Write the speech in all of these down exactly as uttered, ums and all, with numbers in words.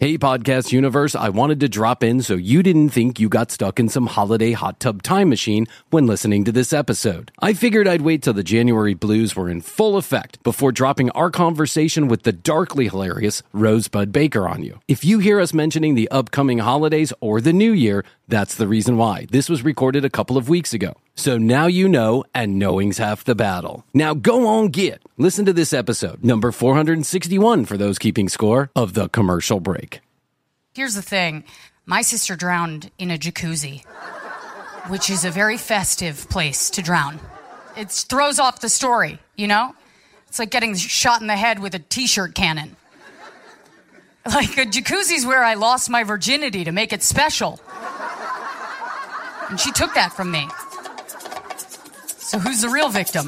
Hey, Podcast Universe, I wanted to drop in so you didn't think you got stuck in some holiday hot tub time machine when listening to this episode. I figured I'd wait till the January blues were in full effect before dropping our conversation with the darkly hilarious Rosebud Baker on you. If you hear us mentioning the upcoming holidays or the new year, that's the reason why. This was recorded a couple of weeks ago. So now you know, and knowing's half the battle. Now go on, get. Listen to this episode, number four hundred sixty-one for those keeping score, of The Commercial Break. Here's the thing. My sister drowned in a jacuzzi, which is a very festive place to drown. It throws off the story, you know? It's like getting shot in the head with a t-shirt cannon. Like, a jacuzzi's where I lost my virginity to make it special. And she took that from me. So who's the real victim?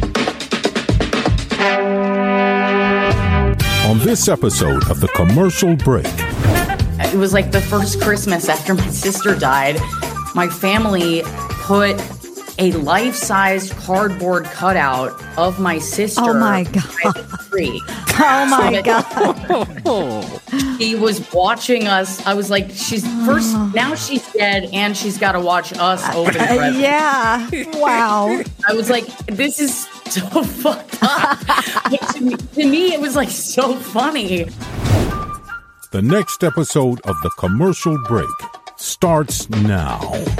On this episode of The Commercial Break. It was like the first Christmas after my sister died. My family put a life-sized cardboard cutout of my sister. Oh my God. By the tree. Oh my God. He was watching us. I was like, she's first, now she's dead and she's got to watch us open the Uh, present. yeah. Wow. I was like, this is so fucked up. But to, me, to me, it was like so funny. The next episode of The Commercial Break starts now.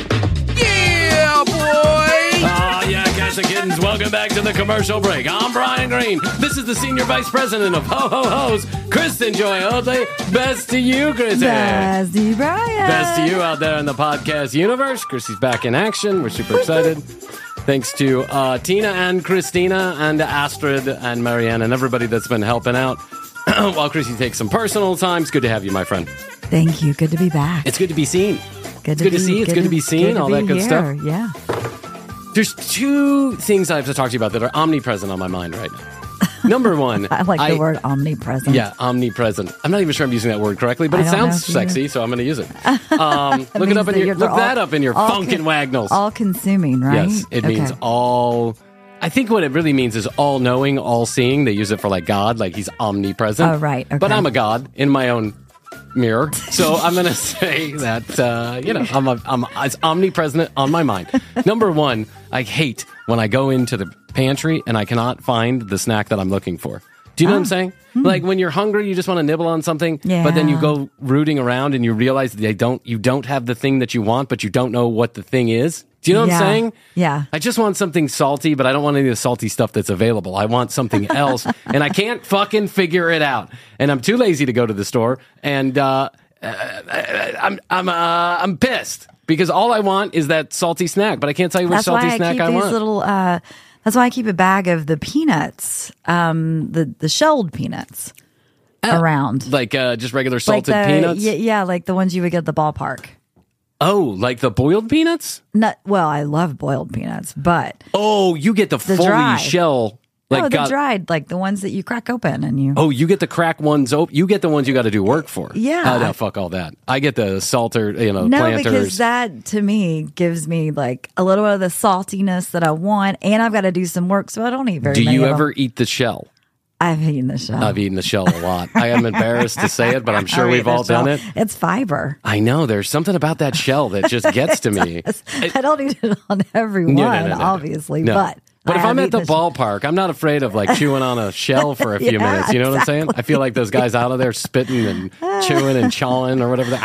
Yeah, boy! Ah, yeah, cats and kittens, welcome back to The Commercial Break. I'm Brian Green. This is the Senior Vice President of Ho Ho Ho's, Kristen Joy Oatley. Best to you, Kristen. Best to you, Brian. Best to you out there in the podcast universe. Chrissy's back in action. We're super excited. Thanks to uh, Tina and Christina and Astrid and Marianne and everybody that's been helping out. While Chrissy takes some personal time, it's good to have you, my friend. Thank you. Good to be back. It's good to be seen. Good It's to good be, to see. It's good to be seen. good to All be that good here. stuff. Yeah. There's two things I have to talk to you about that are omnipresent on my mind right now. Number one, I like the word omnipresent. Yeah, omnipresent. I'm not even sure I'm using that word correctly, but I it don't know sounds if you- sexy, so I'm going to use it. Um, look it means up in that your you're look all- that up in your all funkin' con- wagnalls. All consuming, right? Yes, it Okay. means all. I think what it really means is all knowing, all seeing. They use it for like God, like he's omnipresent. Oh, right. Okay. But I'm a God in my own mirror, so I'm going to say that uh, you know I'm a, I'm it's omnipresent on my mind. Number one, I hate when I go into the pantry and I cannot find the snack that I'm looking for. Do you know Oh. what I'm saying? Hmm. Like when you're hungry, you just want to nibble on something, but then you Yeah. go rooting around and you realize that they don't, you don't have the thing that you want, but you don't know what the thing is. Do you know what Yeah. I'm saying? Yeah. I just want something salty, but I don't want any of the salty stuff that's available. I want something else, and I can't fucking figure it out. And I'm too lazy to go to the store, and uh, uh, I'm I'm uh, I'm pissed because all I want is that salty snack, but I can't tell you which That's salty why I snack keep I these want. little. Uh, that's why I keep a bag of the peanuts, um, the the shelled peanuts around, Like uh, just regular like salted the peanuts. yeah, yeah, like the ones you would get at the ballpark. Oh, like the boiled peanuts? Not well. I love boiled peanuts, but Oh, you get the, The fully dry. shell. Like no, the got- dried, like the ones that you crack open and you. Oh, you get the crack ones. Op- you get the ones you got to do work for. Yeah. Oh, no, fuck all that. I get the salter, you know, No, planters. because that to me gives me like a little bit of the saltiness that I want, and I've got to do some work, so I don't eat very. do many you of ever them. eat the shell? I've eaten the shell. I've eaten the shell a lot. I am embarrassed to say it, but I'm sure I've we've eaten the all done shell. it. It's fiber. I know. There's something about that shell that just gets to me. I don't eat it on everyone, No, no, no, no, no. obviously, No. but But I if have I'm at the eaten shell. ballpark, I'm not afraid of like chewing on a shell for a few Yeah, minutes. You know what I'm saying? I feel like those guys out of there spitting and chewing and chawing or whatever.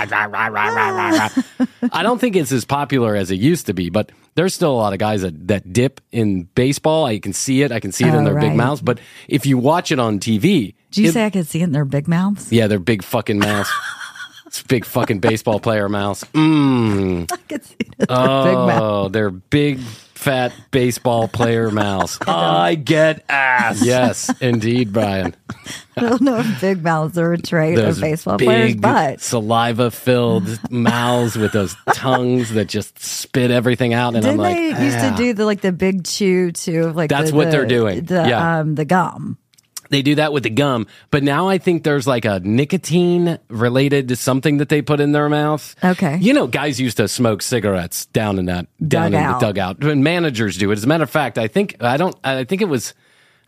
I don't think it's as popular as it used to be, but there's still a lot of guys that, that dip in baseball. I can see it. I can see it Oh, in their big right. mouths. But if you watch it on T V, Do you it- say I could see it in their big mouths? yeah, they're big fucking mouths. It's big fucking baseball player mouths. Mmm. I could see it in their big mouths. Oh, they're big, fat baseball player mouths. I get ass. Yes, indeed, Brian. I don't know if big mouths are a trait Those of baseball players, big, but saliva-filled mouths with those tongues that just spit everything out, and didn't I'm like, they used "Ah." to do the like the big chew too? Like That's the, what the- they're doing. The Yeah. um the gum. They do that with the gum, but now I think there's like a nicotine related to something that they put in their mouth. Okay. You know, guys used to smoke cigarettes down in that down in Dugout. the dugout. And managers do it. As a matter of fact, I think I don't. I think it was.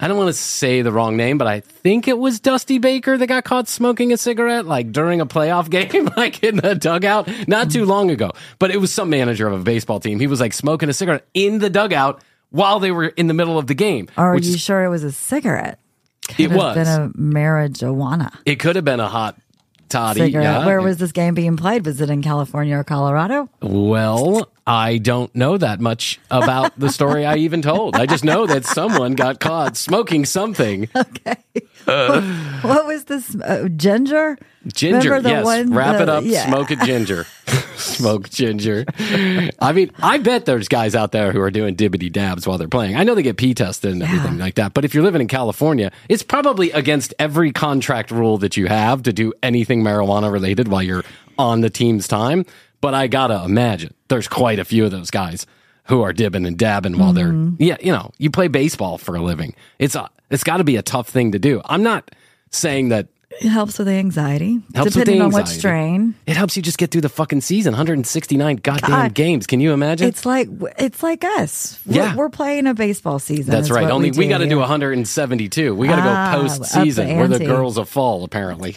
I don't want to say the wrong name, but I think it was Dusty Baker that got caught smoking a cigarette, like during a playoff game, like in the dugout, not too long ago. But it was some manager of a baseball team. He was like smoking a cigarette in the dugout while they were in the middle of the game. Are which you is, sure it was a cigarette? Could it have was. been a marijuana It could have been a hot toddy. cigarette. Yeah. Where was this game being played? Was it in California or Colorado? Well, I don't know that much about the story I even told. I just know that someone got caught smoking something. Okay. What was this? Uh, ginger? Ginger, Remember the yes. one- Wrap the- it up, yeah. smoke it ginger. Smoke ginger. I mean, I bet there's guys out there who are doing dibbity dabs while they're playing. I know they get pee tested and everything like that, but if you're living in California, it's probably against every contract rule that you have to do anything marijuana related while you're on the team's time. But I gotta imagine there's quite a few of those guys who are dibbing and dabbing while Mm-hmm. they're, yeah, you know, you play baseball for a living. It's a, it's got to be a tough thing to do. I'm not saying that It helps with the anxiety, helps with depending the on what anxiety. strain. It helps you just get through the fucking season. one hundred sixty-nine goddamn God. games. Can you imagine? It's like it's like us. We're, Yeah. we're playing a baseball season. That's is right. what Only we, do got to do here. one hundred seventy-two. We got to Ah, go up postseason. the We're the ante. girls of fall, apparently.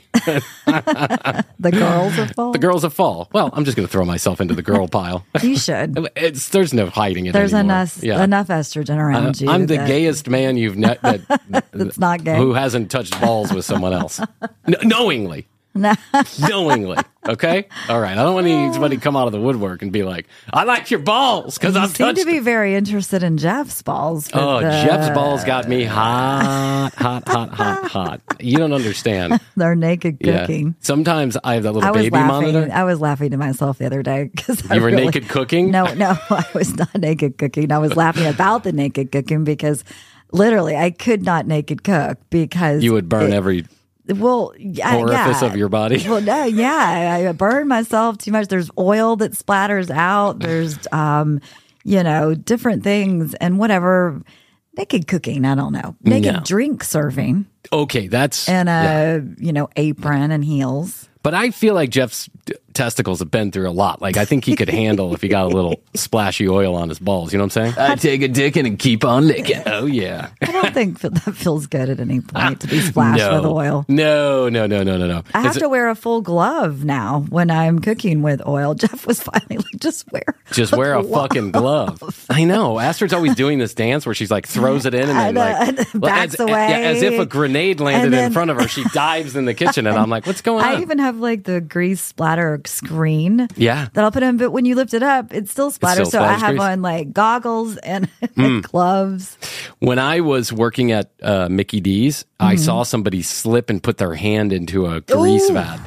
The girls are full. The girls of fall. Well, I'm just going to throw myself into the girl pile. You should. It's there's no hiding it. There's anymore. enough Yeah. enough estrogen around Uh, you. I'm the that- gayest man you've ne- that That's not gay. who hasn't touched balls with someone else, Kn- knowingly. No. Knowingly, okay? All right. I don't want anybody to come out of the woodwork and be like, "I like your balls" because You I've seem touched. to be very interested in Jeff's balls. but, Oh, uh, Jeff's balls got me hot, hot, hot, hot, hot. You don't understand. They're naked cooking. Yeah. Sometimes I have that little I was baby laughing. monitor. I was laughing to myself the other day because You were naked cooking? No, no, I was not naked cooking. I was laughing about the naked cooking because literally I could not naked cook because You would burn it- every well yeah, orifice yeah. of your body. Well, no, yeah, I burn myself too much. There's oil that splatters out. There's, um, you know, different things and whatever. Naked cooking, I don't know. Naked No. drink serving Okay, that's and a yeah. you know apron and heels. But I feel like Jeff's t- testicles have been through a lot. Like I think he could handle if he got a little splashy oil on his balls. You know what I'm saying? I take a dick and keep on licking. Oh yeah. I don't think that, that feels good at any point to be splashed no. with oil. No, no, no, no, no, no. I have It's- to wear a full glove now when I'm cooking with oil. Jeff was finally like, just wear Just wear a fucking glove. I know. Astrid's always doing this dance where she's like throws it in and then And, uh, like and backs as, away. yeah, as if a grenade landed And in then- front of her. She dives in the kitchen and I'm like, what's going on? I even have like the grease splatter screen. Yeah. That I'll put in, but when you lift it up, it still splatters. still so I splatters have grease. on like goggles and Hmm. gloves. When I was working at uh, Mickey D's, Mm-hmm. I saw somebody slip and put their hand into a grease Ooh, vat.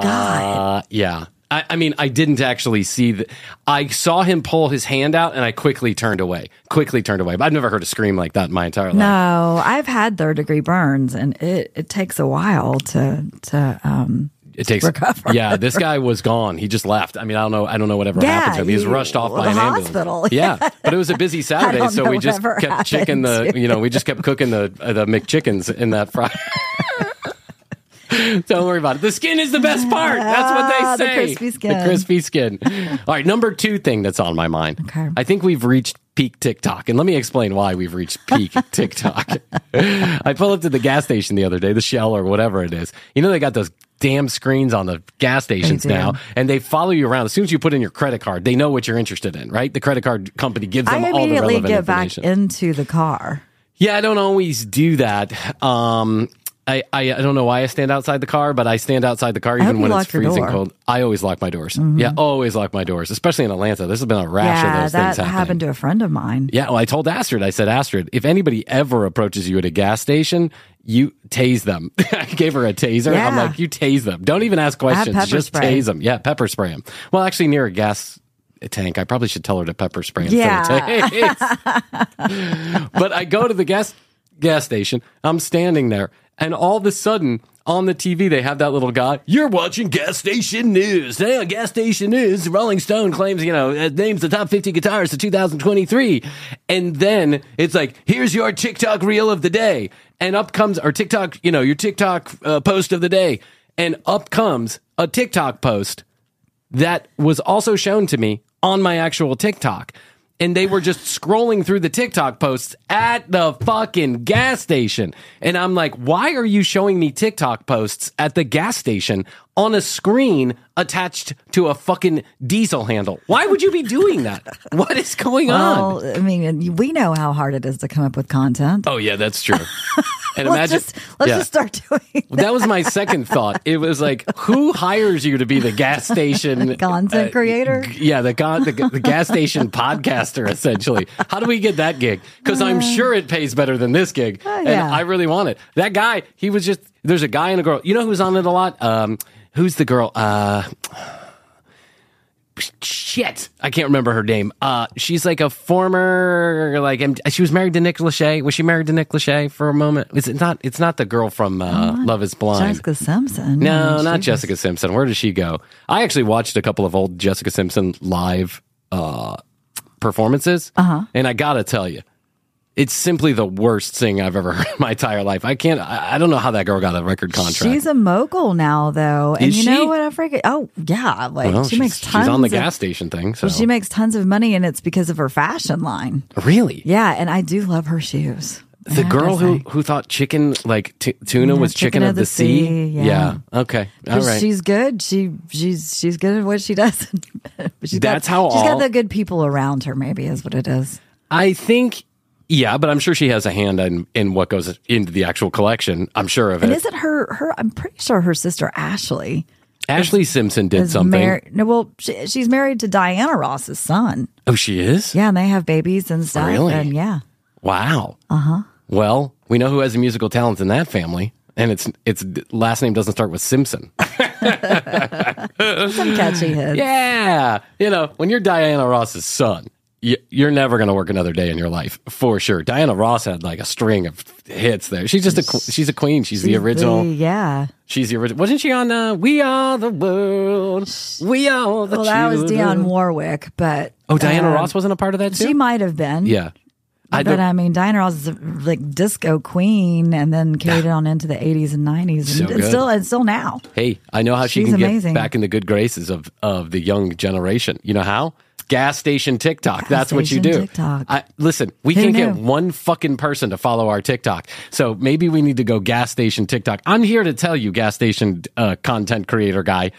Uh, yeah. I, I mean, I didn't actually see the. I saw him pull his hand out, and I quickly turned away. Quickly turned away. But I've never heard a scream like that in my entire life. No, I've had third degree burns, and it, it takes a while to to um. It takes recover. Yeah, this guy was gone. He just left. I mean, I don't know. I don't know whatever Yeah, happened to him. He was you- rushed off by the an ambulance. hospital. Yeah, but it was a busy Saturday, don't so know we just whatever kept chicken the. happened. You know, we just kept cooking the uh, the McChickens in that fry. Don't worry about it. The skin is the best part. That's what Ah, they the say. crispy skin. The crispy skin. All right, number two thing that's on my mind. Okay. I think we've reached peak TikTok, and let me explain why we've reached peak TikTok. I pulled up to the gas station the other day, the Shell or whatever it is. You know, they got those damn screens on the gas stations They do. now, and they follow you around. As soon as you put in your credit card, they know what you're interested in, right? The credit card company gives them I all the immediately relevant get back information. into the car. Yeah, I don't always do that. Um, I, I, I don't know why I stand outside the car, but I stand outside the car hope even you when it's lock your freezing door. cold. I always lock my doors. Yeah, always lock my doors, especially in Atlanta. This has been a rash Yeah, of those that things happening. happened to a friend of mine. Yeah, well, I told Astrid, I said, Astrid, if anybody ever approaches you at a gas station, you tase them. I gave her a taser. I'm Yeah. like, you tase them. Don't even ask questions. pepper Just spray. tase them. Yeah, pepper spray them. Well, actually, near a gas tank, I probably should tell her to pepper spray instead Yeah. of tase. But I go to the gas gas station. I'm standing there, and all of a sudden, on the T V, they have that little guy. You're watching Gas Station News. Today on Gas Station News, Rolling Stone claims, you know, it names the top fifty guitarists of two thousand twenty-three. And then it's like, here's your TikTok reel of the day. And up comes, or TikTok, you know, your TikTok uh, post of the day. And up comes a TikTok post that was also shown to me on my actual TikTok. and they were just scrolling through the TikTok posts at the fucking gas station. And I'm like, why are you showing me TikTok posts at the gas station on a screen attached to a fucking diesel handle? Why would you be doing that? What is going well, on? I mean, we know how hard it is to come up with content. Oh, yeah, that's true. And let's imagine, just, let's yeah. just start doing that. That was my second thought. It was like, who hires you to be the gas station content uh, creator? G- yeah, the, con- the the gas station podcaster, essentially. How do we get that gig? Because I'm sure it pays better than this gig, uh, and yeah. I really want it. That guy, he was just. There's a guy and a girl. You know who's on it a lot? Um, who's the girl? Uh, Shit, I can't remember her name. Uh, she's like a former, like, she was married to Nick Lachey. Was she married to Nick Lachey for a moment? Is it not? It's not the girl from uh, oh, Love Is Blind. Jessica Simpson. No, Yeah, not she Jessica was- Simpson. Where does she go? I actually watched a couple of old Jessica Simpson live uh, performances, uh-huh. and I gotta tell you, it's simply the worst thing I've ever heard in my entire life. I can't. I, I don't know how that girl got a record contract. She's a mogul now, though, and Is you she? know what? I forget. Oh, yeah, like Well, she she's, makes tons. she's on the of, gas station thing. So Well, she makes tons of money, and it's because of her fashion line. really, Yeah, and I do love her shoes. the I have to girl who say. who thought chicken like t- tuna Yeah, was chicken, of the, sea. yeah. Okay. All But right. she's good. She she's she's good at what she does. But she's That's got, how she's all- got the good people around her. Maybe is what it is. I think. Yeah, but I'm sure she has a hand in, in what goes into the actual collection. I'm sure of And it. isn't her her? I'm pretty sure her sister Ashley Ashley Simpson did is something. married. No, well, she, she's married to Diana Ross's son. Oh, she is? Yeah, and they have babies and stuff. Really? And yeah. Wow. Uh huh. Well, we know who has the musical talent in that family, and its its last name doesn't start with Simpson. Some catchy hits. Yeah, you know, when you're Diana Ross's son, you, you're never going to work another day in your life for sure. Diana Ross had like a string of hits there. She's just a qu- she's a queen. She's, the She's original. the- yeah. She's the original. Wasn't she on uh, "We Are the World"? We are the Well, that was children. Dionne Warwick, but Oh, Diana uh, Ross wasn't a part of that too. She might have been. Yeah. I But don't, I mean, Diana Ross is a, like disco queen, and then carried it on into the eighties and nineties, So and good. it's still and still now. hey, I know how she She's can amazing. get back in the good graces of, of the young generation. You know how? Gas station TikTok. Gas That's what you station do. TikTok. I, listen, we Who can knew? get one fucking person to follow our TikTok. So maybe we need to go gas station TikTok. I'm here to tell you, gas station uh, content creator guy.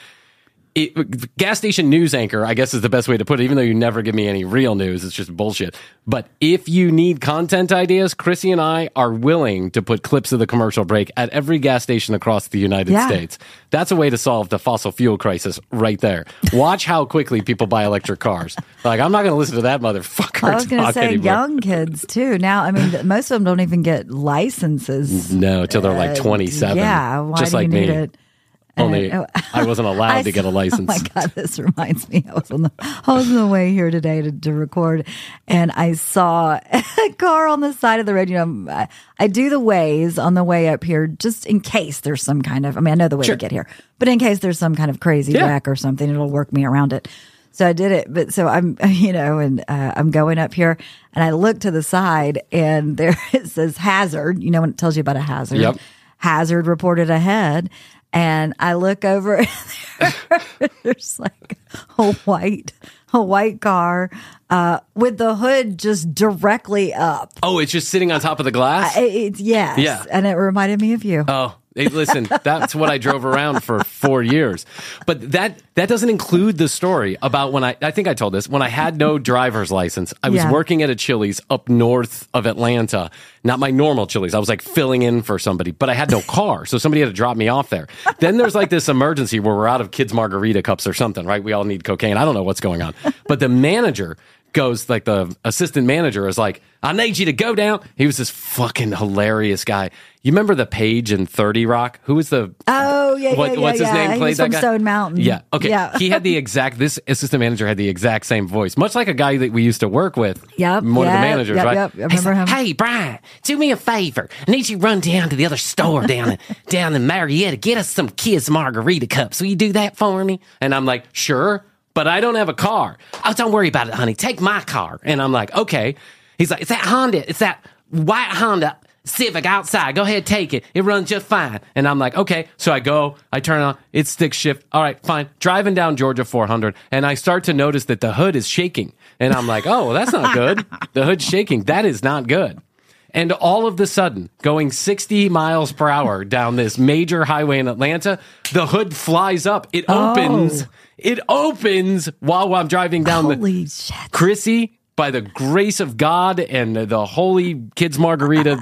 It, gas station news anchor, I guess is the best way to put it, even though you never give me any real news. It's just bullshit. But if you need content ideas, Chrissy and I are willing to put clips of the commercial break at every gas station across the United Yeah. States. That's a way to solve the fossil fuel crisis right there. Watch how quickly people buy electric cars. Like, I'm not going to listen to that motherfucker I was going to talk say anymore. young kids too. Now, I mean, most of them don't even get licenses. No, till they're like twenty-seven. Yeah, why just do like you need me. it? Only Uh, I wasn't allowed I to get a saw- license. Oh my god, this reminds me. I was on the I was on the way here today to, to record, and I saw a car on the side of the road. You know, I, I do the ways on the way up here just in case there's some kind of. I mean, I know the way Sure. to get here, but in case there's some kind of crazy Yeah. wreck or something, it'll work me around it. So I did it, but so I'm, you know, and uh, I'm going up here, and I look to the side, and there it says hazard. You know, when it tells you about a hazard, Yep. hazard reported ahead. And I look over, and there, there's like a white, a white car uh, with the hood just directly up. Oh, it's just sitting on top of the glass? It- It's yes, Yeah. and it reminded me of you. Oh, hey, listen, that's what I drove around for four years. But that that doesn't include the story about when I, I think I told this, when I had no driver's license. I was Yeah. working at a Chili's up north of Atlanta, not my normal Chili's. I was like filling in for somebody, but I had no car. So somebody had to drop me off there. Then there's like this emergency where we're out of kids' margarita cups or something, right? We all need cocaine. I don't know what's going on. But the manager goes, like the assistant manager is like, I need you to go down. He was this fucking hilarious guy. You remember the Page in thirty Rock? Who was the Oh yeah, what, yeah, yeah. what's his yeah. name? He Played was that from guy? Stone Mountain. Yeah. Okay. Yeah. He had the exact. This assistant manager had the exact same voice, much like a guy that we used to work with. Yep, One of the yep, managers, yep, right? yep. I remember He's him. like, hey, Brian, do me a favor. I need you to run down to the other store down in, down in Marietta. Get us some kids' margarita cups. Will you do that for me? And I'm like, sure, but I don't have a car. Oh, don't worry about it, honey. Take my car. And I'm like, okay. He's like, it's that Honda. It's that white Honda. Civic outside. Go ahead, take it. It runs just fine. And I'm like, okay. So I go, I turn on, it stick shift. All right, fine. Driving down Georgia four hundred, and I start to notice that the hood is shaking. And I'm like, oh, well, that's not good. The hood's shaking. That is not good. And all of the sudden, going sixty miles per hour down this major highway in Atlanta, the hood flies up. It opens. Oh. It opens while I'm driving down Holy the... shit. Chrissy, by the grace of God and the holy Kids Margarita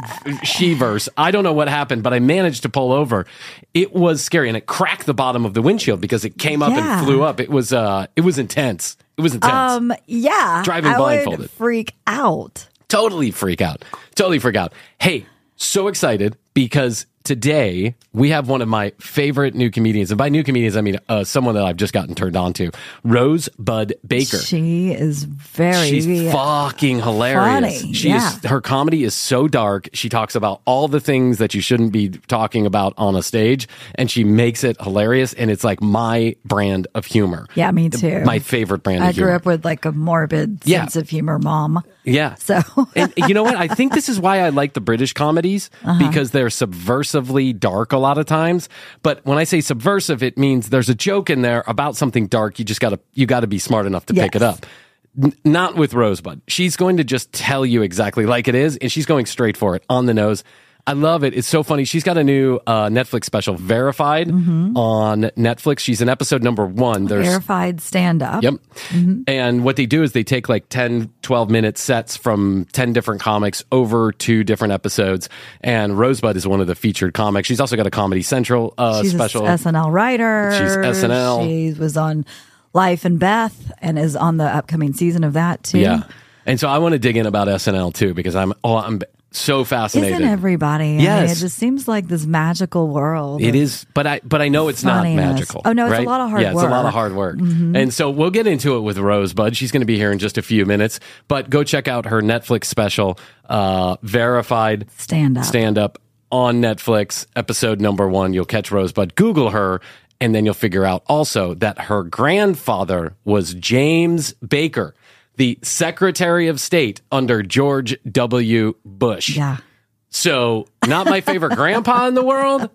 she-verse, I don't know what happened, but I managed to pull over. It was scary, and it cracked the bottom of the windshield because it came up yeah. and flew up. It was uh, it was intense. It was intense. Um, yeah. Driving I blindfolded. Would freak out. Totally freak out. Totally freak out. Hey, so excited because today we have one of my favorite new comedians. And by new comedians, I mean uh, someone that I've just gotten turned on to. Rosebud Baker. She is very She's fucking hilarious. Funny. She yeah. is, her comedy is so dark. She talks about all the things that you shouldn't be talking about on a stage, and she makes it hilarious. And it's like my brand of humor. Yeah, me too. My favorite brand I of humor. I grew up with like a morbid yeah. sense of humor mom. Yeah. So, and you know what? I think this is why I like the British comedies uh-huh. because they're subversively dark a lot of times. But when I say subversive, it means there's a joke in there about something dark. You just gotta, you gotta be smart enough to yes. pick it up. N- not with Rosebud. She's going to just tell you exactly like it is, and she's going straight for it, on the nose. I love it. It's so funny. She's got a new uh, Netflix special, Verified, mm-hmm. on Netflix. She's in episode number one. There's Verified stand-up. Yep. Mm-hmm. And what they do is they take like ten, twelve minute sets from ten different comics over two different episodes. And Rosebud is one of the featured comics. She's also got a Comedy Central uh, She's special. She's an S N L writer. She's S N L. She was on Life and Beth and is on the upcoming season of that too. Yeah. And so I want to dig in about S N L too, because I'm, oh, I'm so fascinated. Isn't everybody? Yes. I mean, it just seems like this magical world. It is, but I but I know it's funniness. Not magical. Oh, no, it's right? a lot of hard yeah, work. Yeah, it's a lot of hard work. Mm-hmm. And so we'll get into it with Rosebud. She's going to be here in just a few minutes, but go check out her Netflix special, uh, Verified Stand Up. Stand Up on Netflix, episode number one. You'll catch Rosebud. Google her, and then you'll figure out also that her grandfather was James Baker, the Secretary of State under George W. Bush. Yeah. So, not my favorite grandpa in the world,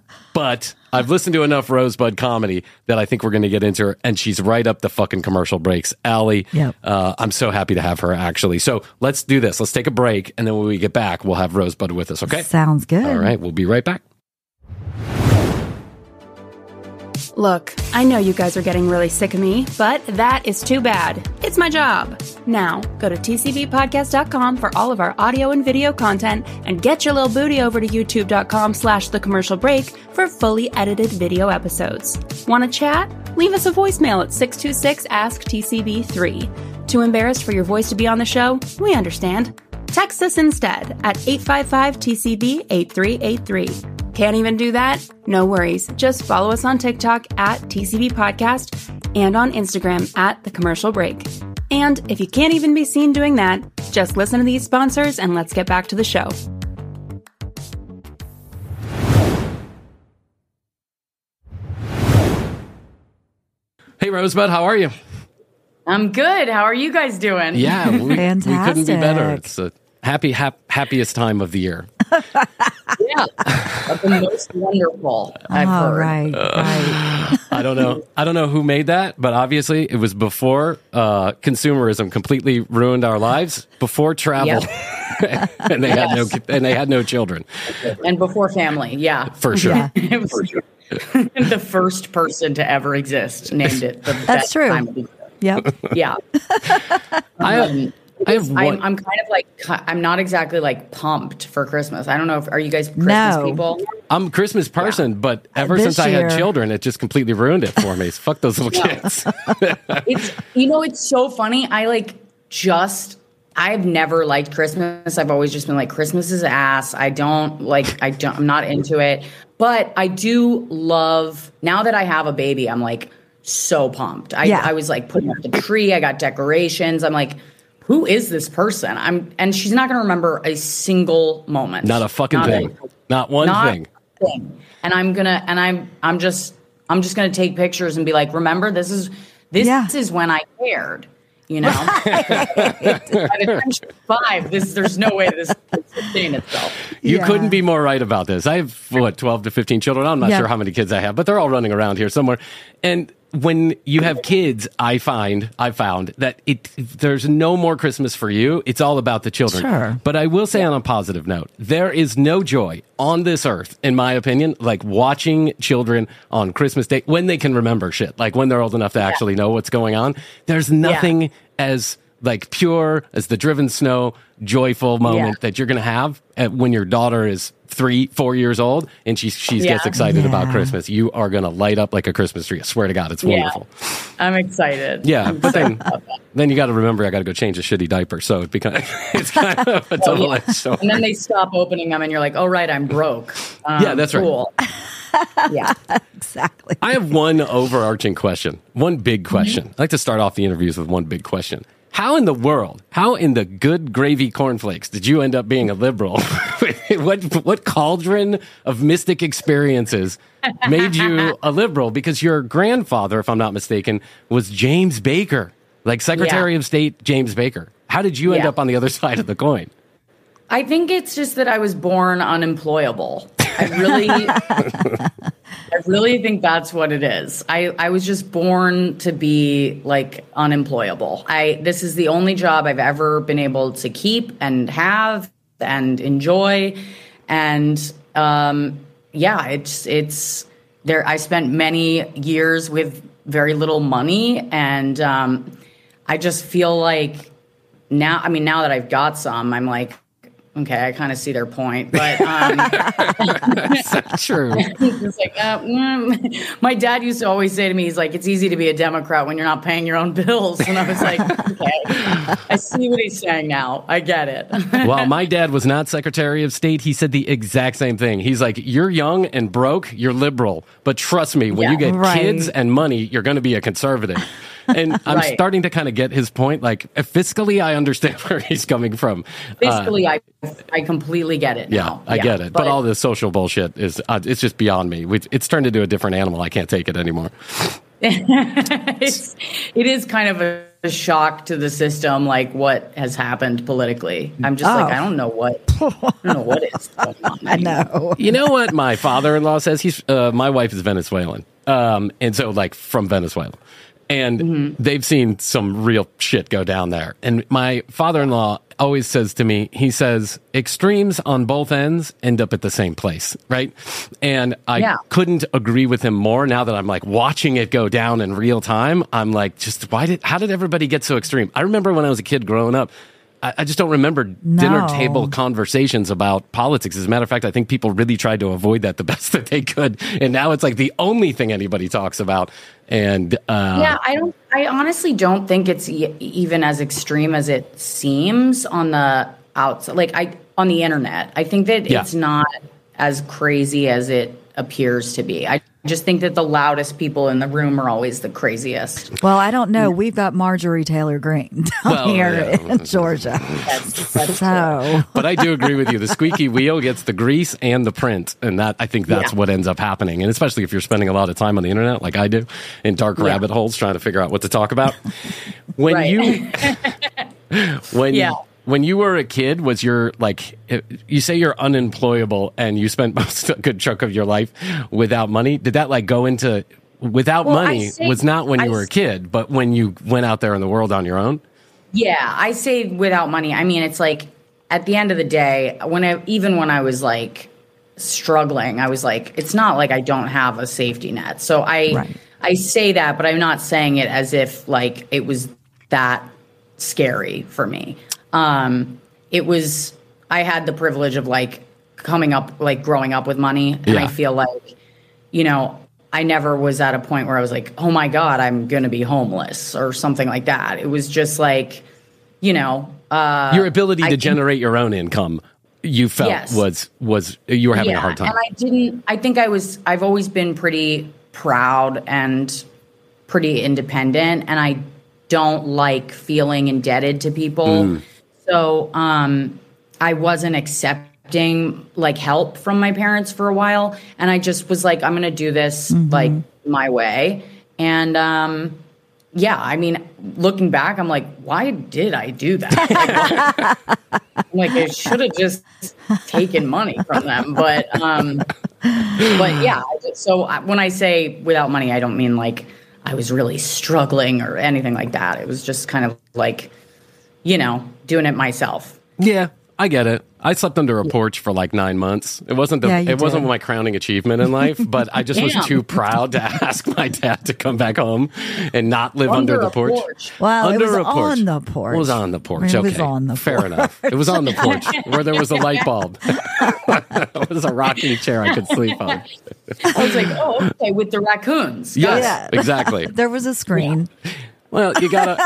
but I've listened to enough Rosebud comedy that I think we're going to get into her, and she's right up the fucking commercial breaks alley. Yep. Uh, I'm so happy to have her, actually. So, let's do this. Let's take a break, and then when we get back, we'll have Rosebud with us, okay? Sounds good. All right, we'll be right back. Look, I know you guys are getting really sick of me, but that is too bad. It's my job. Now, go to T C B podcast dot com for all of our audio and video content, and get your little booty over to youtube dot com slash the commercial break for fully edited video episodes. Want to chat? Leave us a voicemail at six two six ask T C B three. Too embarrassed for your voice to be on the show? We understand. Text us instead at eight five five T C B eight three eight three. Can't even do that? No worries. Just follow us on TikTok at T C B Podcast and on Instagram at The Commercial Break. And if you can't even be seen doing that, just listen to these sponsors and let's get back to the show. Hey, Rosebud, how are you? I'm good. How are you guys doing? Yeah, we, we couldn't be better. It's a happy, hap, happiest time of the year. Yeah, the most wonderful I've oh, heard. Right, uh, right. I don't know. I don't know who made that, but obviously it was before uh, consumerism completely ruined our lives. Before travel, yep. and they yes. had no and they had no children, and before family. Yeah, for sure. Yeah. It was for sure. The first person to ever exist named it. The That's best true. Time of the year. Yep. Yeah. I have, um, I have one. I'm, I'm kind of like, I'm not exactly like pumped for Christmas. I don't know if, are you guys Christmas no. people? I'm a Christmas person, yeah. but ever This since year. I had children, it just completely ruined it for me. Fuck those little Yeah. kids. It's, you know, it's so funny. I like just, I've never liked Christmas. I've always just been like, Christmas is ass. I don't like, I don't, I'm not into it. But I do love, now that I have a baby, I'm like so pumped. I, Yeah. I was like putting up the tree. I got decorations. I'm like, who is this person? I'm, and she's not going to remember a single moment. Not a fucking Not thing. A, not one not thing. a thing. And I'm gonna, and I'm, I'm just, I'm just gonna take pictures and be like, remember, this is, this Yeah. is when I cared. You know, by the time she's five, this there's no way this can sustain itself. You Yeah. couldn't be more right about this. I have, what, twelve to fifteen children? I'm not Yeah. sure how many kids I have, but they're all running around here somewhere. And when you have kids, I find, I found that it there's no more Christmas for you. It's all about the children. Sure. But I will say on a positive note, there is no joy on this earth, in my opinion, like watching children on Christmas Day when they can remember shit, like when they're old enough to actually know what's going on. There's nothing as like pure as the driven snow, joyful moment Yeah. that you're going to have at, when your daughter is three, four years old and she she Yeah. gets excited Yeah. about Christmas. You are going to light up like a Christmas tree. I swear to God, it's Yeah. wonderful. I'm excited. Yeah, I'm but then excited about that. then you got to remember I got to go change a shitty diaper, so it becomes it's kind of a double edged sword. And then they stop opening them, and you're like, "Oh right, I'm broke." Um, Yeah, that's right. cool. Yeah. Exactly. I have one overarching question, one big question. I like to start off the interviews with one big question. How in the world, how in the good gravy cornflakes did you end up being a liberal? what what cauldron of mystic experiences made you a liberal? Because your grandfather, if I'm not mistaken, was James Baker, like Secretary Yeah. of State James Baker. How did you end Yeah. up on the other side of the coin? I think it's just that I was born unemployable. I really, I really think that's what it is. I, I was just born to be like unemployable. I this is the only job I've ever been able to keep and have and enjoy, and um, yeah, it's it's there. I spent many years with very little money, and um, I just feel like now. I mean, now that I've got some, I'm like, okay, I kind of see their point, but um, True. it's like, uh, mm. My dad used to always say to me, he's like, it's easy to be a Democrat when you're not paying your own bills. And I was like, okay, I see what he's saying now. I get it. Well, my dad was not Secretary of State. He said the exact same thing. He's like, you're young and broke, you're liberal. But trust me, when Yeah. you get Right. kids and money, you're going to be a conservative. And I'm Right. starting to kind of get his point. Like, fiscally, I understand where he's coming from. Uh, Fiscally, I I completely get it yeah, now. I get it. But, all this social bullshit is, uh, it's just beyond me. We've, it's turned into a different animal. I can't take it anymore. it's, it is kind of a, a shock to the system, like what has happened politically. I'm just like, Oh. I don't know what, I don't know what is going on. I know. You know what my father-in-law says? He's uh, my wife is Venezuelan, um, and so like from Venezuela, and Mm-hmm. they've seen some real shit go down there. And my father-in-law always says to me, he says, extremes on both ends end up at the same place, right? And I Yeah. couldn't agree with him more. Now that I'm like watching it go down in real time, I'm like, just why did how did everybody get so extreme? I remember when I was a kid growing up. I I just don't remember dinner No. table conversations about politics. As a matter of fact, I think people really tried to avoid that the best that they could. And now it's like the only thing anybody talks about. And uh, Yeah, I don't. I honestly don't think it's e- even as extreme as it seems on the outside. Like I on the internet, I think that Yeah. it's not as crazy as it appears to be. I just think that the loudest people in the room are always the craziest. Well, I don't know. We've got Marjorie Taylor Greene down Well, here yeah. in Georgia. That's, that's So, but I do agree with you. The squeaky wheel gets the grease and the print. And that I think that's Yeah. what ends up happening. And especially if you're spending a lot of time on the internet, like I do, in dark Yeah. rabbit holes trying to figure out what to talk about. When Right. you when Yeah. when you were a kid, was your like you say you're unemployable and you spent most a good chunk of your life without money? Did that like go into without Well, I money say- was not when you I were a s- kid, but when you went out there in the world on your own? Yeah, I say without money. I mean, it's like at the end of the day, when I, even when I was like struggling, I was like, it's not like I don't have a safety net. So I Right. I say that, but I'm not saying it as if like it was that scary for me. Um, it was I had the privilege of like coming up, like growing up with money, and Yeah. I feel like, you know, I never was at a point where I was like, oh my God, I'm going to be homeless or something like that. It was just like, you know, uh, Your ability I to think- generate your own income, you felt Yes. was was you were having yeah, a hard time. and I didn't, I think I was, I've always been pretty proud and pretty independent, and I don't like feeling indebted to people. Mm. So um, I wasn't accepting like help from my parents for a while, and I just was like, I'm going to do this like my way. And um, yeah, I mean, looking back, I'm like, why did I do that? Like, I'm like, I should have just taken money from them. But, um, but yeah, so I- when I say without money, I don't mean like I was really struggling or anything like that. It was just kind of like, you know, doing it myself. Yeah, I get it. I slept under a porch for like nine months. It wasn't the, Yeah, you it wasn't did. my crowning achievement in life, but I just was Damn. too proud to ask my dad to come back home and not live under, Under the a porch. porch. Well, under it was a porch. on the porch. It was on the porch. It was Okay, on the fair porch. enough. It was on the porch where there was a light bulb. It was a rocking chair I could sleep on. I was like, oh, okay, with the raccoons. Yes, Yeah. exactly. There was a screen. Well, you gotta.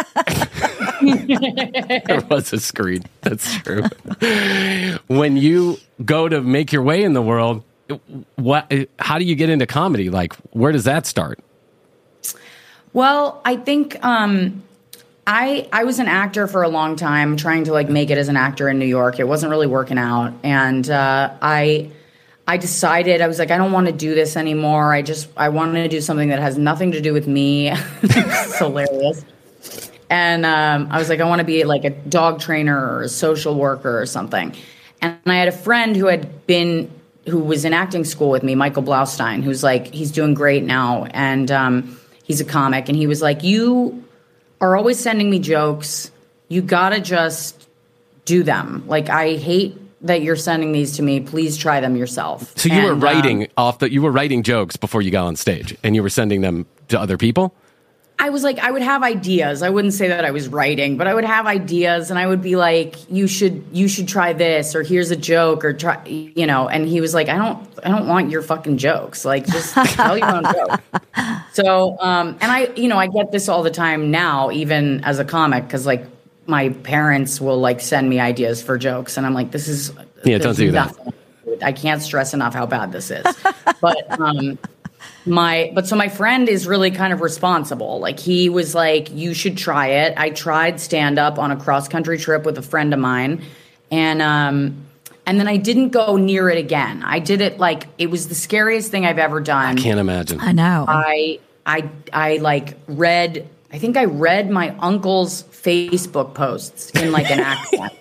There was a screen. That's true. When you go to make your way in the world, what? How do you get into comedy? Like, where does that start? Well, I think um, I I was an actor for a long time, trying to like make it as an actor in New York. It wasn't really working out, and uh, I I decided I was like, I don't want to do this anymore. I just I wanted to do something that has nothing to do with me. It's hilarious. And um, I was like, I want to be like a dog trainer or a social worker or something. And I had a friend who had been, who was in acting school with me, Michael Blaustein, who's like, he's doing great now. And um, he's a comic. And he was like, you are always sending me jokes. You got to just do them. Like, I hate that you're sending these to me. Please try them yourself. So you were And, writing um, off the. You were writing jokes before you got on stage, and you were sending them to other people. I was like, I would have ideas. I wouldn't say that I was writing, but I would have ideas, and I would be like, you should, you should try this, or here's a joke, or try, you know. And he was like, I don't, I don't want your fucking jokes. Like, just tell your own joke. So, um, and I, you know, I get this all the time now, even as a comic, because like my parents will like send me ideas for jokes, and I'm like, this is, Yeah, don't there's do that. nothing. I can't stress enough how bad this is, but. um My, but so my friend is really kind of responsible. Like, he was like, you should try it. I tried stand up on a cross country trip with a friend of mine. And, um, and then I didn't go near it again. I did it like, it was the scariest thing I've ever done. Can't imagine. I know. I, I, I like read, I think I read my uncle's Facebook posts in like an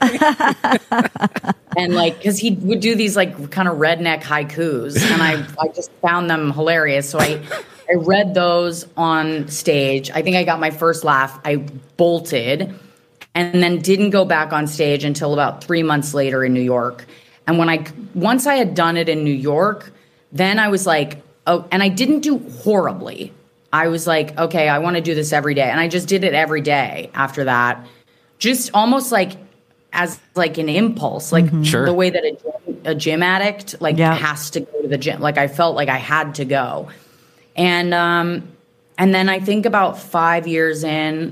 accent. And like, cause he would do these like kind of redneck haikus, and I, I just found them hilarious. So I, I read those on stage. I think I got my first laugh. I bolted and then didn't go back on stage until about three months later in New York. And when I, once I had done it in New York, then I was like, oh, and I didn't do horribly. I was like, okay, I want to do this every day. And I just did it every day after that. Just almost like as like an impulse, like Sure. the way that a gym, a gym addict like Yeah. has to go to the gym. Like I felt like I had to go. And um and then I think about five years in,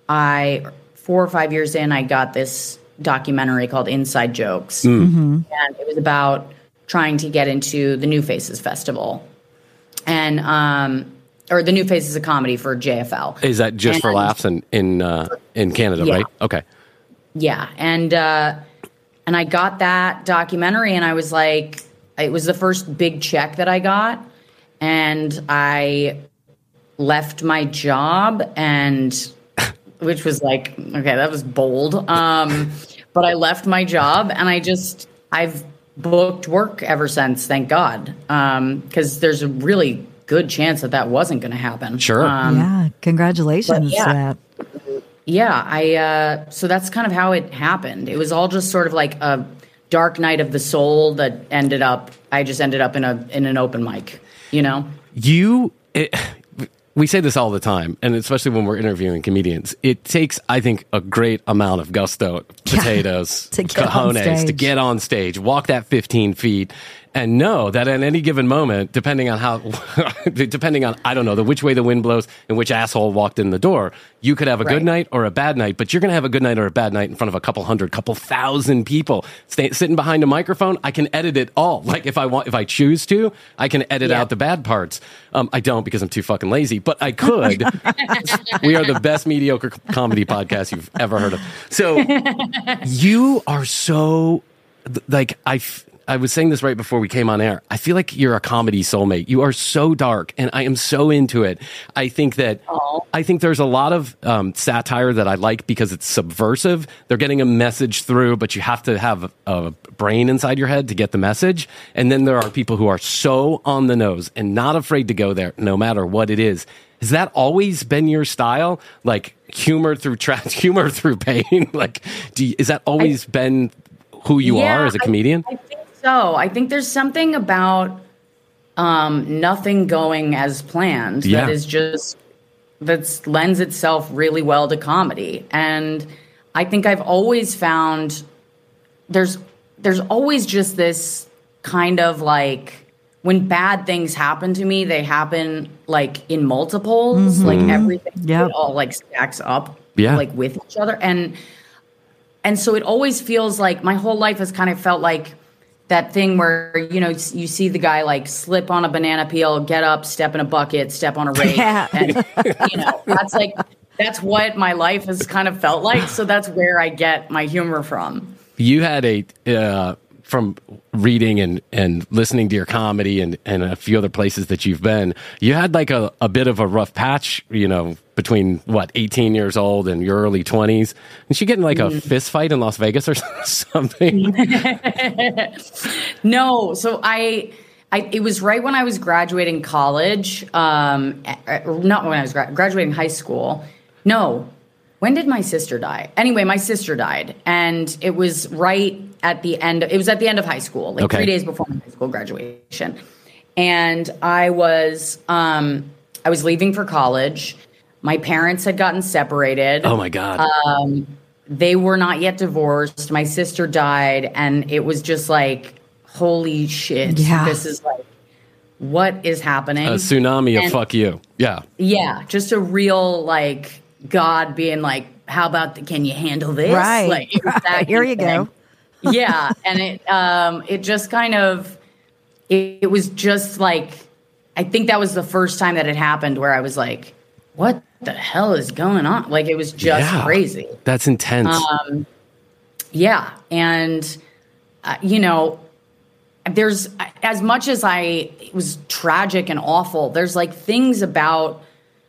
I four or five years in, I got this documentary called Inside Jokes. And it was about trying to get into the New Faces Festival. And um or the New Faces of Comedy for J F L. Is that just for And- laughs in in uh, in Canada, Yeah. right? Okay. Yeah, and uh, and I got that documentary, and I was like, it was the first big check that I got, and I left my job, and which was like, okay, that was bold, um, but I left my job, and I just I've booked work ever since, thank God, because there's a really good chance that that wasn't going to happen. Sure. Um, yeah. Congratulations but yeah. to that. Yeah, I uh so that's kind of how it happened. It was all just sort of like a dark night of the soul that ended up I just ended up in a in an open mic, you know? You, it, we say this all the time, and especially when we're interviewing comedians, it takes, I think, a great amount of gusto, potatoes, to get on cojones, to stage. get on stage, walk that fifteen feet, and know that at any given moment, depending on how, depending on, I don't know, the which way the wind blows and which asshole walked in the door, you could have a good Right. night or a bad night, but you're going to have a good night or a bad night in front of a couple hundred, couple thousand people. Stay, sitting behind a microphone, I can edit it all. Like if I want, if I choose to, I can edit Yeah. out the bad parts. Um, I don't because I'm too fucking lazy, but I could. We are the best mediocre comedy podcast you've ever heard of. So you are so th- like I. F- I was saying this right before we came on air. I feel like you're a comedy soulmate. You are so dark, and I am so into it. I think that Aww. I think there's a lot of um, satire that I like because it's subversive. They're getting a message through, but you have to have a brain inside your head to get the message. And then there are people who are so on the nose and not afraid to go there, no matter what it is. Has that always been your style? Like humor through tra- humor through pain? Like, do you, is that always I, been who you yeah, are as a comedian? I, I think so. I think there's something about um, nothing going as planned yeah. that is just that lends itself really well to comedy. And I think I've always found there's there's always just this kind of like when bad things happen to me, they happen like in multiples, mm-hmm. like everything yep. it all like stacks up yeah. like with each other. And and so it always feels like my whole life has kind of felt like that thing where, you know, you see the guy like slip on a banana peel, get up, step in a bucket, step on a rake. Yeah. And, you know, that's like, that's what my life has kind of felt like. So that's where I get my humor from. You had a, uh, from reading and, and listening to your comedy and, and a few other places that you've been, you had like a, a bit of a rough patch, you know, between what, eighteen years old and your early twenties. And she getting like mm. a fist fight in Las Vegas or something? No. So I, I, it was right when I was graduating college. Um, not when I was gra- graduating high school. No. When did my sister die? Anyway, my sister died, and it was right at the end. Of, it was at the end of high school, like okay. three days before my high school graduation. And I was, um, I was leaving for college. My parents had gotten separated. Oh my God! Um, they were not yet divorced. My sister died, and it was just like, holy shit! Yeah. This is like, what is happening? A tsunami and, of fuck you. Yeah. Yeah, just a real like. God being like, how about the, can you handle this? Right. Like, right. Here you thing. go. Yeah. And it, um, it just kind of, it, it was just like, I think that was the first time that it happened where I was like, what the hell is going on? Like, it was just yeah, crazy. That's intense. Um, yeah. And, uh, you know, there's, as much as I, it was tragic and awful, there's like things about,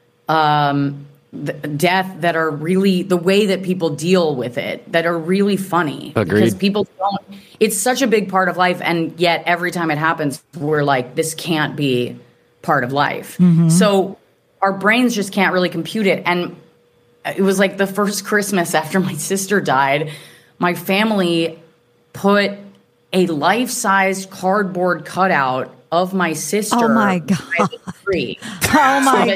um, the death that are really the way that people deal with it that are really funny. Agreed. Because people don't, it's such a big part of life. And yet every time it happens, we're like, this can't be part of life. Mm-hmm. So our brains just can't really compute it. And it was like the first Christmas after my sister died, my family put a life-sized cardboard cutout of my sister. Oh my God. Tree. Oh my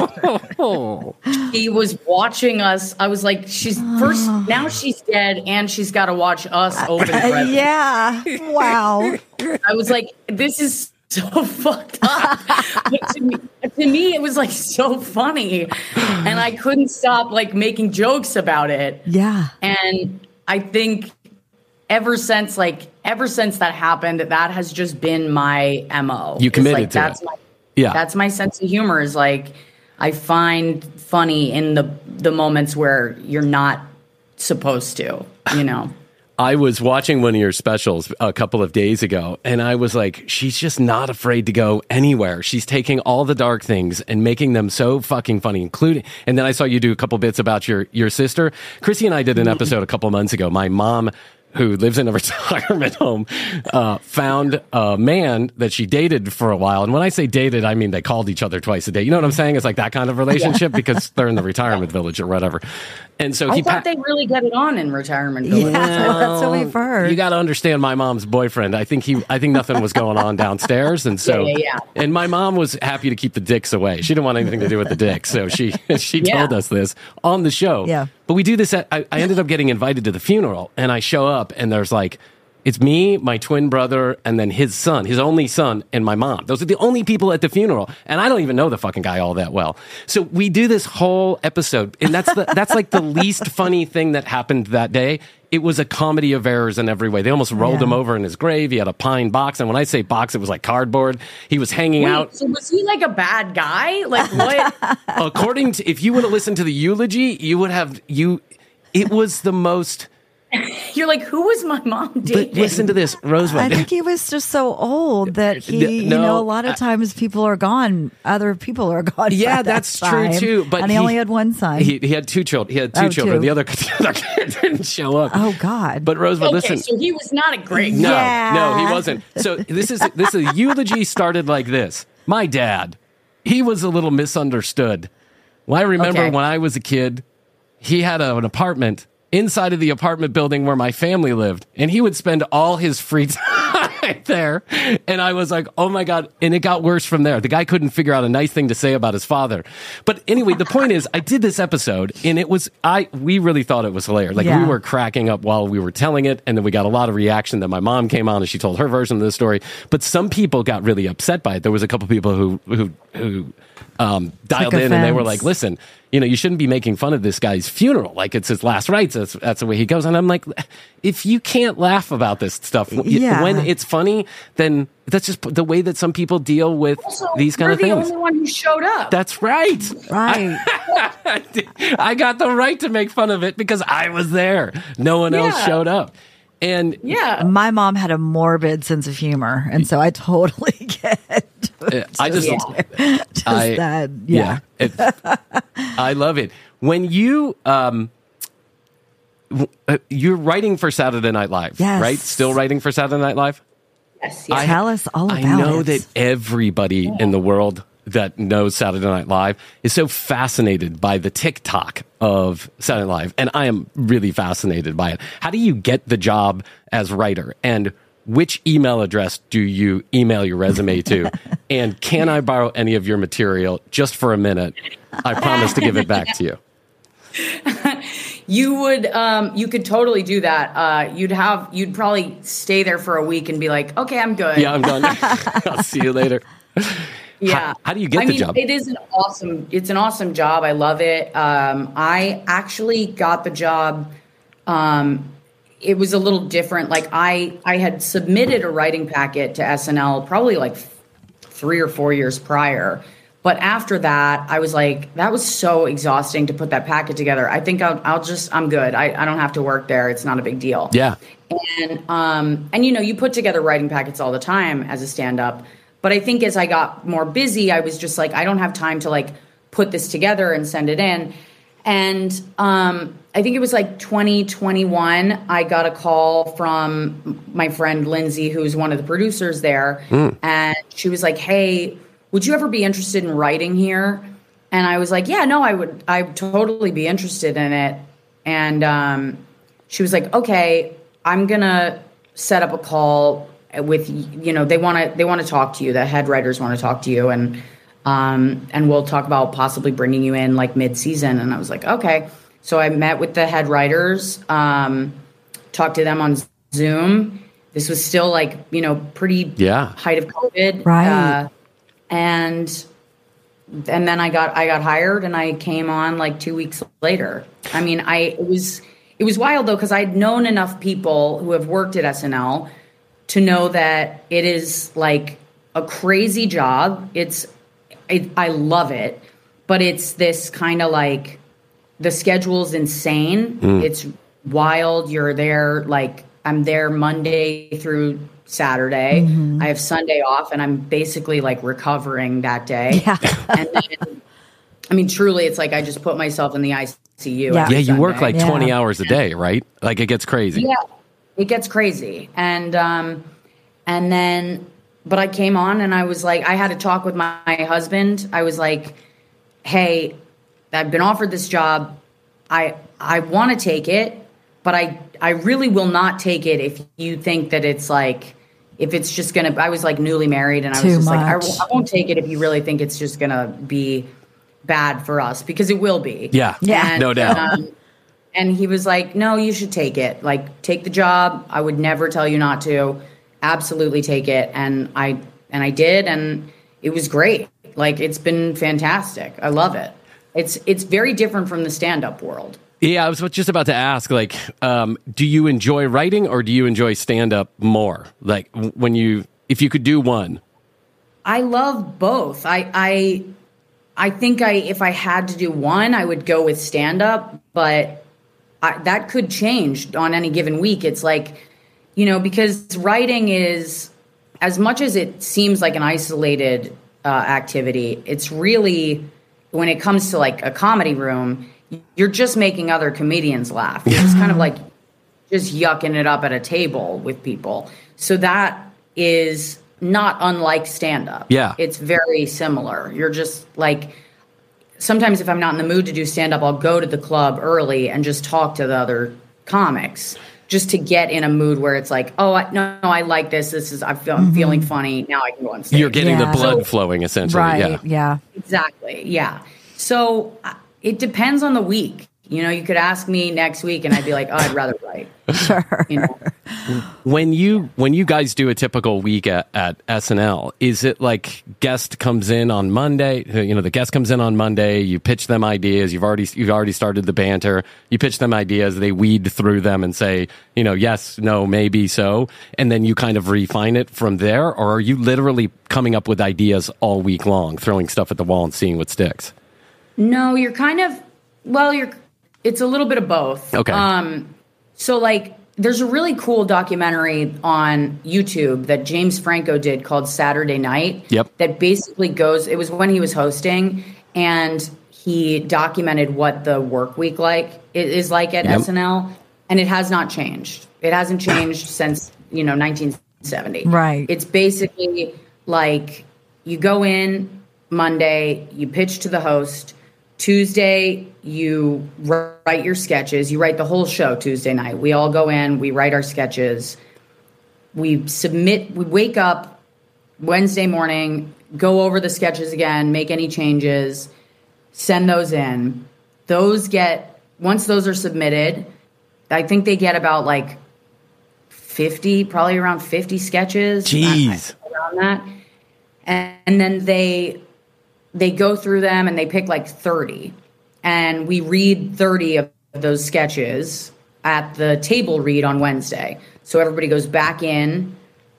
God. He was watching us. I was like, she's first, now she's dead and she's got to watch us open the present. Yeah. Wow. I was like, this is so fucked up. But to me, to me, it was like so funny. And I couldn't stop like making jokes about it. Yeah. And I think ever since like, ever since that happened, that has just been my M O. You committed like, to that's it. My, yeah. That's my sense of humor is like, I find funny in the the moments where you're not supposed to, you know? I was watching one of your specials a couple of days ago, and I was like, she's just not afraid to go anywhere. She's taking all the dark things and making them so fucking funny, including, and then I saw you do a couple bits about your, your sister. Chrissy and I did an episode a couple months ago. My mom, who lives in a retirement home, uh, found a man that she dated for a while. And when I say dated, I mean they called each other twice a day. You know what I'm saying? It's like that kind of relationship yeah. because they're in the retirement village or whatever. And so I he thought pa- they really get it on in retirement village. Yeah, well, that's what we've heard. You got to understand my mom's boyfriend. I think he, I think nothing was going on downstairs. And so, yeah, yeah, yeah. and my mom was happy to keep the dicks away. She didn't want anything to do with the dicks. So she, she yeah. told us this on the show. Yeah. But we do this at, I, I ended up getting invited to the funeral, and I show up and there's like, it's me, my twin brother, and then his son, his only son, and my mom. Those are the only people at the funeral. And I don't even know the fucking guy all that well. So we do this whole episode, and that's the, that's like the least funny thing that happened that day. It was a comedy of errors in every way. They almost rolled yeah. him over in his grave. He had a pine box. And when I say box, it was like cardboard. He was hanging Wait, out. So was he like a bad guy? Like what? According to, if you would have listened to the eulogy, you would have, you, it was the most... You're like, who was my mom dating? But listen to this, Rosebud. I think he was just so old that he, No, you know, a lot of I- times people are gone. Other people are gone. by Yeah, that that's time. true too. But and he, only had one son. He, he had two children. He had two Oh, children. two. The other, the other kid didn't show up. oh God! But Rosebud, Okay, listen. so he was not a great No, Yeah. no, he wasn't. So this is this is eulogy started like this. My dad, he was a little misunderstood. Well, I remember Okay. when I was a kid, he had a, an apartment inside of the apartment building where my family lived, and he would spend all his free time there. And I was like, oh my God. And it got worse from there. The guy couldn't figure out a nice thing to say about his father. But anyway, the point is, I did this episode, and it was, I, we really thought it was hilarious. Like, Yeah. we were cracking up while we were telling it, and then we got a lot of reaction. Then my mom came on and she told her version of the story. But some people got really upset by it. There was a couple people who, who, who, um, dialed in and they were offense. like, listen, you know, you shouldn't be making fun of this guy's funeral. Like, it's his last rites. That's, that's the way he goes. And I'm like, if you can't laugh about this stuff Yeah. when it's funny, then that's just the way that some people deal with Also, these kind you're of the things. only one who showed up. That's right. Right. I got the right to make fun of it because I was there. No one else Yeah. showed up. And yeah. My mom had a morbid sense of humor, and so I totally get uh, I just, just I- that. Yeah. yeah, it- I love it. When you, um, w- uh, you're writing for Saturday Night Live, Yes. right? Still writing for Saturday Night Live? Yes, yes. Tell us all I about know it. that everybody in the world that knows Saturday Night Live is so fascinated by the TikTok of Saturday Night Live, and I am really fascinated by it. How do you get the job as writer, and which email address do you email your resume to? And can I borrow any of your material just for a minute? I promise to give it back to you. You would, um, you could totally do that. Uh, you'd have, you'd probably stay there for a week and be like, okay, I'm good. Yeah, I'm done. I'll see you later. Yeah. How, how do you get I the mean, job? It is an awesome, it's an awesome job. I love it. Um, I actually got the job. Um, it was a little different. Like I, I had submitted a writing packet to S N L probably like three or four years prior. But after that, I was like, that was so exhausting to put that packet together. I think I'll, I'll just, I'm good. I, I don't have to work there. It's not a big deal. Yeah. And, um, and, you know, you put together writing packets all the time as a stand-up. But I think as I got more busy, I was just like, I don't have time to like put this together and send it in. And um, I think it was like twenty twenty-one, I got a call from my friend Lindsay, who's one of the producers there. Mm. And she was like, hey, would you ever be interested in writing here? And I was like, yeah, no, I would, I would totally be interested in it. And um, she was like, okay, I'm going to set up a call with, you know, they want to, they want to talk to you. The head writers want to talk to you. And, um, and we'll talk about possibly bringing you in like mid-season. And I was like, okay. So I met with the head writers, um, talked to them on Zoom. This was still like, you know, pretty Yeah. height of COVID. Right. Uh, and and then I got I got hired and I came on like two weeks later. I mean, I it was it was wild though, because I'd known enough people who have worked at S N L to know that it is like a crazy job. It's it, I love it, but it's this kind of like the schedule's insane. It's wild. You're there like I'm there Monday through Saturday. I have Sunday off, and I'm basically like recovering that day. Yeah. And then, I mean, truly, it's like I just put myself in the I C U. Yeah. every Yeah, you work Sunday. like Yeah. twenty hours a day, right? Like it gets crazy. Yeah, it gets crazy. And um, and then, but I came on, and I was like, I had a talk with my, my husband. I was like, hey, I've been offered this job. I I want to take it, but I I really will not take it if you think that it's like. If it's just going to, I was like newly married and I Too was just like, I, much. w- I won't take it if you really think it's just going to be bad for us, because it will be. Yeah. Yeah. No doubt. Um, and he was like, no, you should take it. Like, take the job. I would never tell you not to. Absolutely take it. And I, and I did. And it was great. Like, it's been fantastic. I love it. It's, it's very different from the stand-up world. Yeah, I was just about to ask, like, um, do you enjoy writing or do you enjoy stand-up more? Like, w- when you, if you could do one. I love both. I, I, I think I, if I had to do one, I would go with stand up, but I, that could change on any given week. It's like, you know, because writing is, as much as it seems like an isolated uh, activity, it's really, when it comes to like a comedy room, you're just making other comedians laugh. You're just kind of like just yucking it up at a table with people. So that is not unlike stand-up. Yeah. It's very similar. You're just like, sometimes if I'm not in the mood to do stand-up, I'll go to the club early and just talk to the other comics just to get in a mood where it's like, oh, I, no, no, I like this. This is, I feel, I'm mm-hmm. feeling funny. Now I can go on stage. You're getting yeah. the blood so, flowing, essentially. Right, yeah. yeah. Exactly, yeah. So uh, it depends on the week. You know, you could ask me next week and I'd be like, oh, I'd rather write. Sure. You know? When you when you guys do a typical week at, at S N L, is it like guest comes in on Monday? You know, the guest comes in on Monday. You pitch them ideas. You've already you've already started the banter. You pitch them ideas. They weed through them and say, you know, yes, no, maybe, so, and then you kind of refine it from there. Or are you literally coming up with ideas all week long, throwing stuff at the wall and seeing what sticks? No, you're kind of well, you're. It's a little bit of both. Okay. Um, so like, there's a really cool documentary on YouTube that James Franco did called Saturday Night. Yep. That basically goes, it was when he was hosting, and he documented what the work week like is like at yep. S N L, and it has not changed. It hasn't changed since, you know, nineteen seventy. Right. It's basically like you go in Monday, you pitch to the host. Tuesday, you write your sketches. You write the whole show Tuesday night. We all go in, we write our sketches. We submit, we wake up Wednesday morning, go over the sketches again, make any changes, send those in. Those get, once those are submitted, I think they get about like fifty, probably around fifty sketches. Jeez. Around that. And, and then they... They go through them and they pick like thirty, and we read thirty of those sketches at the table read on Wednesday. So everybody goes back in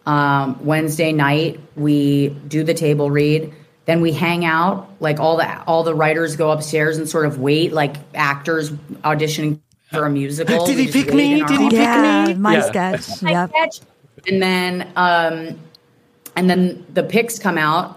um, Wednesday night. We do the table read. Then we hang out. Like all the all the writers go upstairs and sort of wait, like actors auditioning for a musical. Did he pick wait me? in Did he our- pick Yeah, me? my Yeah. sketch. my Yep. sketch. And then um, and then the picks come out,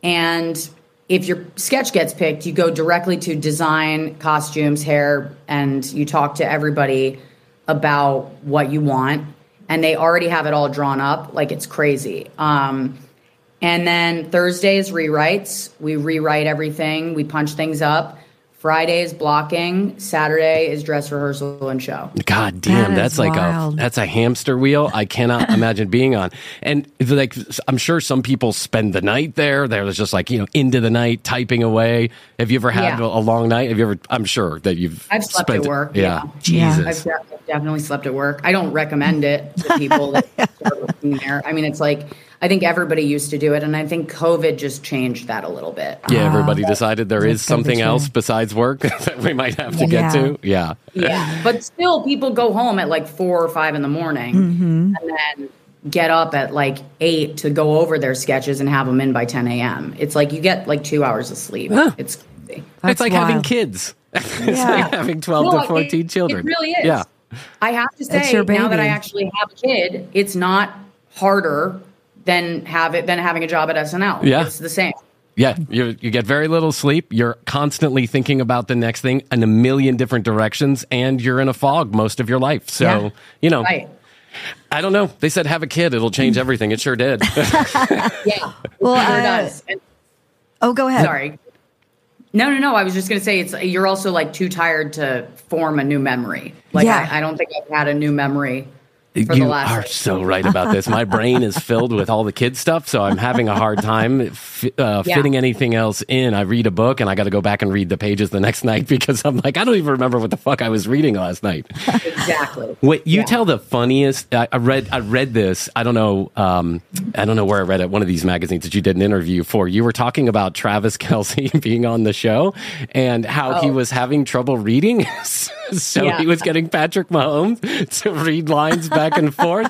and if your sketch gets picked, you go directly to design, costumes, hair, and you talk to everybody about what you want. And they already have it all drawn up. Like, it's crazy. Um, and then Thursday is rewrites. We rewrite everything. We punch things up. Friday is blocking. Saturday is dress rehearsal and show. God damn, That that's is like wild. a that's a hamster wheel I cannot imagine being on. And like, I'm sure some people spend the night there. They're just like, you know, into the night typing away. Have you ever had Yeah. a long night? Have you ever? I'm sure that you've. I've slept spent at work, Yeah, yeah. Jesus. I've de- definitely slept at work. I don't recommend it to people that start working there. I mean, it's like, I think everybody used to do it, and I think COVID just changed that a little bit. Yeah, everybody decided there is That's gotta be something true. else besides work that we might have to get Yeah. to. Yeah. Yeah, but still, people go home at like four or five in the morning, Mm-hmm. and then get up at like eight to go over their sketches and have them in by ten a.m. It's like you get like two hours of sleep. Huh. It's crazy. That's it's like having wild. kids. it's Yeah. like having twelve No, to fourteen it- children. It really is. Yeah. I have to It's say, your now that I baby. actually have a kid, it's not harder than have it than having a job at S N L. Yeah. It's the same. Yeah, you you get very little sleep. You're constantly thinking about the next thing in a million different directions, and you're in a fog most of your life. So, Yeah. you know, Right. I don't know. They said have a kid; it'll change everything. It sure did. Yeah. Well, it sure uh, does. And, Oh, go ahead. sorry. No, no, no. I was just going to say it's you're also like too tired to form a new memory. Like Yeah. I, I don't think I've had a new memory for You the last. are so right about this. My brain is filled with all the kid stuff, so I'm having a hard time f- uh, Yeah. fitting anything else in. I read a book, and I got to go back and read the pages the next night because I'm like, I don't even remember what the fuck I was reading last night. Exactly. Wait, you Yeah. tell the funniest. I, I read. I read this. I don't know. Um, I don't know where I read it. One of these magazines that you did an interview for. You were talking about Travis Kelce being on the show and how he Oh. was having trouble reading, so Yeah. he was getting Patrick Mahomes to read lines back and forth.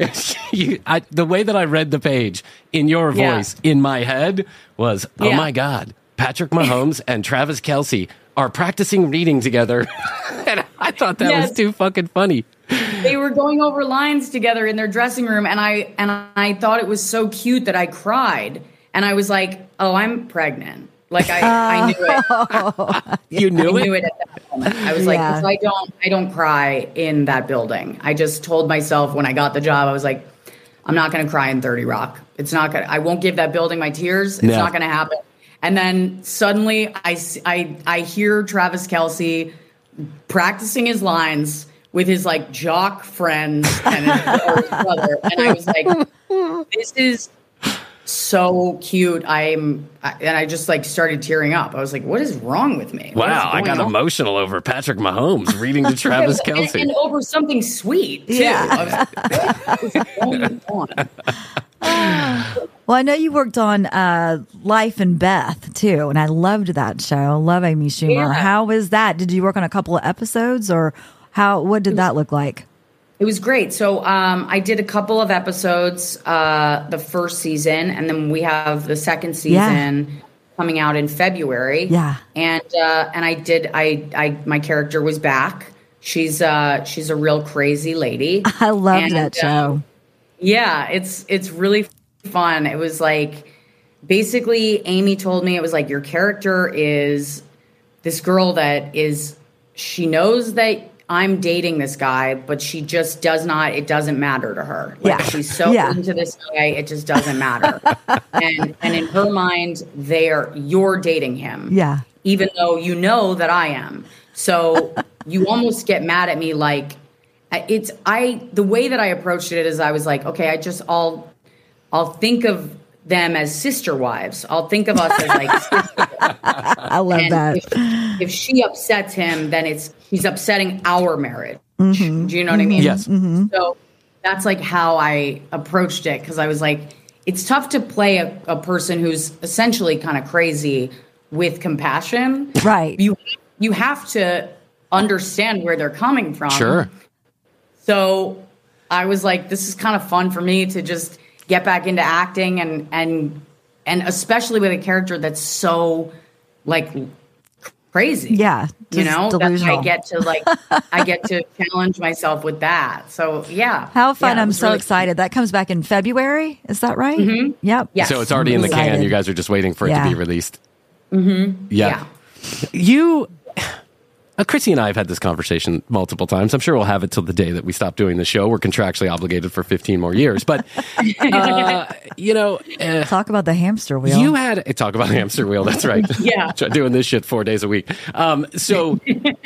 you, I, the way that I read the page in your Yeah. voice in my head was, oh Yeah. my God, Patrick Mahomes and Travis Kelce are practicing reading together. And I thought that Yes. was too fucking funny. They were going over lines together in their dressing room, and I and I thought it was so cute that I cried, and I was like, "Oh, I'm pregnant." Like I, I knew it. You knew I it? knew it at that moment. I was like, Yeah. 'cause I don't, I don't cry in that building. I just told myself when I got the job, I was like, I'm not going to cry in thirty Rock. It's not going to, I won't give that building my tears. It's No. not going to happen. And then suddenly I, s- I, I hear Travis Kelce practicing his lines with his like jock friends and his, or his brother. And I was like, this is so cute. I'm, I, and I just like started tearing up. I was like, what is wrong with me? What is Wow, I going got on? emotional over Patrick Mahomes reading to Travis And- Kelce. And, over something sweet, too. Yeah. I was like, what is going on? Well, I know you worked on uh, Life and Beth too, and I loved that show. I love Amy Schumer. Yeah. How was that? Did you work on a couple of episodes, or how? What did that look like? It was great. So um, I did a couple of episodes uh, the first season, and then we have the second season Yeah. coming out in February. Yeah. and uh, and I did. I I my character was back. She's uh she's a real crazy lady. I loved And, that show. um, yeah, it's it's really fun. It was like basically Amy told me it was like your character is this girl that is she knows that I'm dating this guy, but she just does not, it doesn't matter to her. Like Yeah. she's so Yeah. into this guy, it just doesn't matter. and and in her mind, they are you're dating him. Yeah. Even though you know that I am. So you almost get mad at me like it's I the way that I approached it is I was like, okay, I just I'll I'll think of them as sister wives. I'll think of us as like sisters. I love And that. If, if she upsets him, then it's he's upsetting our marriage. Mm-hmm. Do you know what I mean? Yes. So that's like how I approached it because I was like, it's tough to play a, a person who's essentially kind of crazy with compassion. Right. You you have to understand where they're coming from. Sure. So I was like, this is kind of fun for me to just get back into acting and and and especially with a character that's so like crazy. Yeah, You just know, that delusional. I get to like I get to challenge myself with that. So yeah. How fun. Yeah, it I'm was so really- excited. That comes back in February. Is that right? Mm-hmm. Yep. Yes. So it's already in the Excited. can. You guys are just waiting for it Yeah. to be released. Mm-hmm. Yeah. Yeah. You, uh, Chrissy and I have had this conversation multiple times. I'm sure we'll have it till the day that we stop doing the show. We're contractually obligated for fifteen more years. But, uh, you know, uh, Talk about the hamster wheel. you had uh, talk about hamster wheel. That's right. Yeah. Doing this shit four days a week. Um, so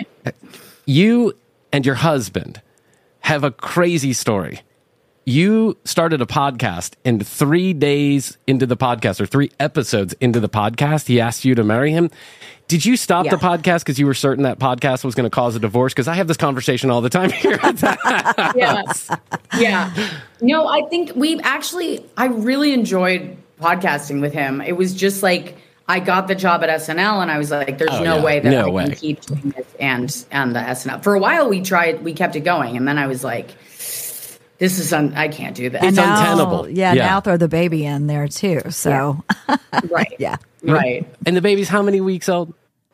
you and your husband have a crazy story. You started a podcast, and three days into the podcast, or three episodes into the podcast, he asked you to marry him. Did you stop Yeah. the podcast because you were certain that podcast was going to cause a divorce? Because I have this conversation all the time here. Yeah. Yeah. No, I think we've actually, I really enjoyed podcasting with him. It was just like, I got the job at S N L and I was like, there's Oh, no yeah. way that No I way. can keep doing this and, and the S N L. For a while we tried, we kept it going. And then I was like, this is, un- I can't do that. and It's now, untenable. Yeah, Yeah. Now throw the baby in there too. So Right. yeah. Right. And the baby's how many weeks old?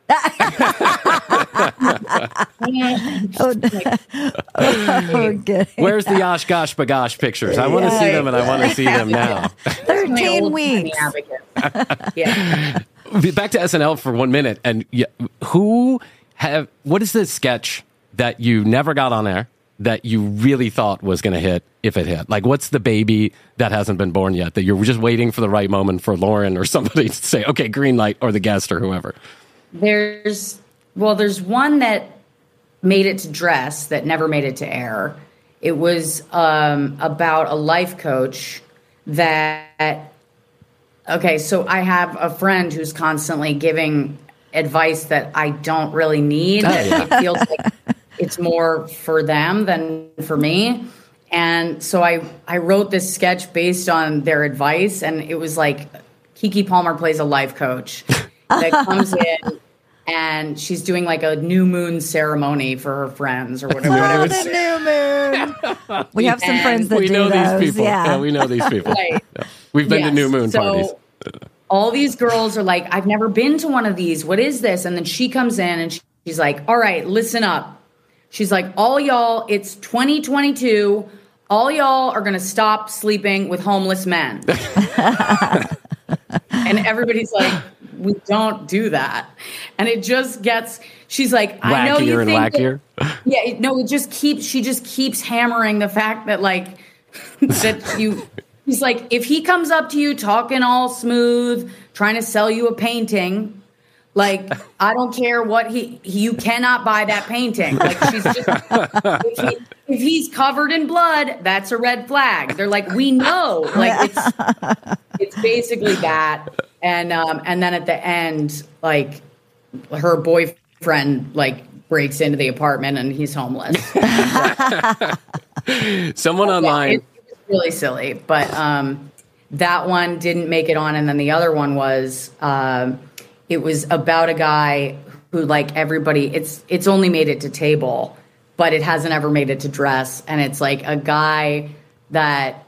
Oh, oh, good. Where's the Osh Gosh Bagosh pictures? I want to see them, and I want to see them now. My Thirteen old tiny weeks. advocate. Yeah. Back to S N L for one minute. And yeah, who have, what is the sketch that you never got on air that you really thought was going to hit if it hit? Like, what's the baby that hasn't been born yet that you're just waiting for the right moment for Lauren or somebody to say, okay, green light, or the guest or whoever? There's, well, there's one that made it to dress that never made it to air. It was um, about a life coach that, okay, so I have a friend who's constantly giving advice that I don't really need. That it feels like it's more for them than for me. And so I, I wrote this sketch based on their advice, and it was like Keke Palmer plays a life coach that comes in and she's doing like a new moon ceremony for her friends or whatever. Oh, whatever. the new moon. We have some And friends that we do know those. these people. Yeah. we know these people. Right. Yeah. We've been to Yes. new moon So, parties. all these girls are like, I've never been to one of these. What is this? And then she comes in and she's like, all right, listen up. She's like, all y'all, it's twenty twenty-two. All y'all are going to stop sleeping with homeless men. And everybody's like, we don't do that. And it just gets, she's like, wackier I know you and think wackier. That, yeah, it, no, it just keeps, she just keeps hammering the fact that like, that you, he's like, if he comes up to you talking all smooth, trying to sell you a painting, like, I don't care what he, he you cannot buy that painting. Like, she's just, if, he, if he's covered in blood, that's a red flag. They're like, we know. Like, it's, it's basically that. And, um, and then at the end, like, her boyfriend, like, breaks into the apartment and he's homeless. Someone online. Yeah, it, it's really silly. But um, that one didn't make it on. And then the other one was, um, it was about a guy who, like, everybody, it's it's only made it to table, but it hasn't ever made it to dress. And it's like a guy that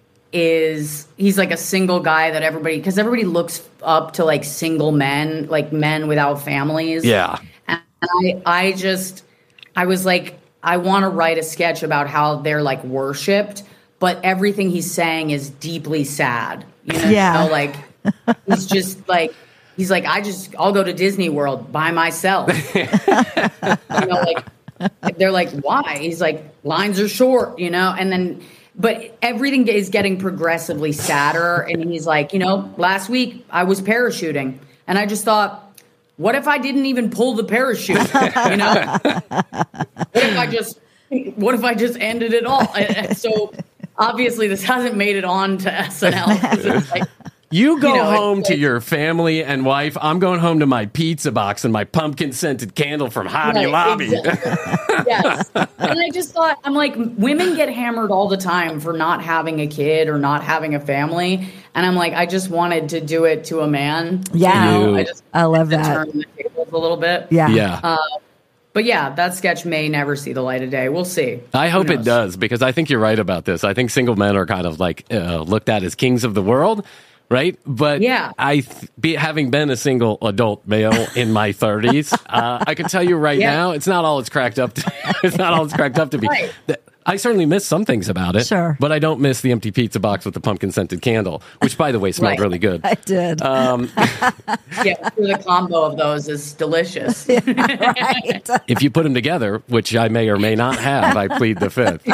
is, he's like a single guy that everybody, because everybody looks up to like single men, like men without families. Yeah. And I, I just, I was like, I want to write a sketch about how they're like worshipped, but everything he's saying is deeply sad. You know, Yeah. you know, like, he's just like, he's like, I just, I'll go to Disney World by myself. You know, like, they're like, why? He's like, lines are short, you know? And then, but everything is getting progressively sadder. And he's like, you know, last week I was parachuting and I just thought, what if I didn't even pull the parachute? You know, what if I just, what if I just ended it all? And so obviously this hasn't made it on to S N L. It's like, You go You know, home it's to like- your family and wife. I'm going home to my pizza box and my pumpkin scented candle from Hobby Right, Lobby. exactly. Yes. And I just thought, I'm like, women get hammered all the time for not having a kid or not having a family. And I'm like, I just wanted to do it to a man. Yeah. You know? You- I just I love wanted to that. turn the tables a little bit. Yeah. Yeah. But yeah, that sketch may never see the light of day. We'll see. I hope Who it knows? does, because I think you're right about this. I think single men are kind of like uh, looked at as kings of the world, right? But Yeah. I, th- be, having been a single adult male in my thirties, uh, I can tell you right Yeah. now, it's not all it's cracked up to. It's not all it's cracked up to be. Right. Th- I certainly miss some things about it, Sure. but I don't miss the empty pizza box with the pumpkin scented candle, which, by the way, smelled Right. really good. I did. Um, Yeah, the combo of those is delicious. Right. If you put them together, which I may or may not have, I plead the fifth.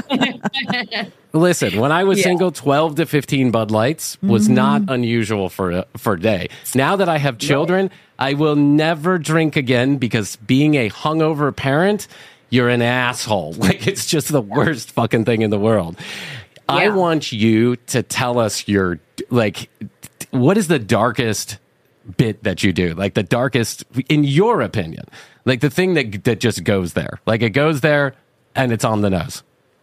Listen, when I was Yeah. single, twelve to fifteen Bud Lights was not unusual for a, for a day. Now that I have children, I will never drink again, because being a hungover parent, you're an asshole. Like, it's just the worst fucking thing in the world. I Yeah. want you to tell us your, like, what is the darkest bit that you do? Like, the darkest, in your opinion, like the thing that that just goes there. Like, it goes there and it's on the nose.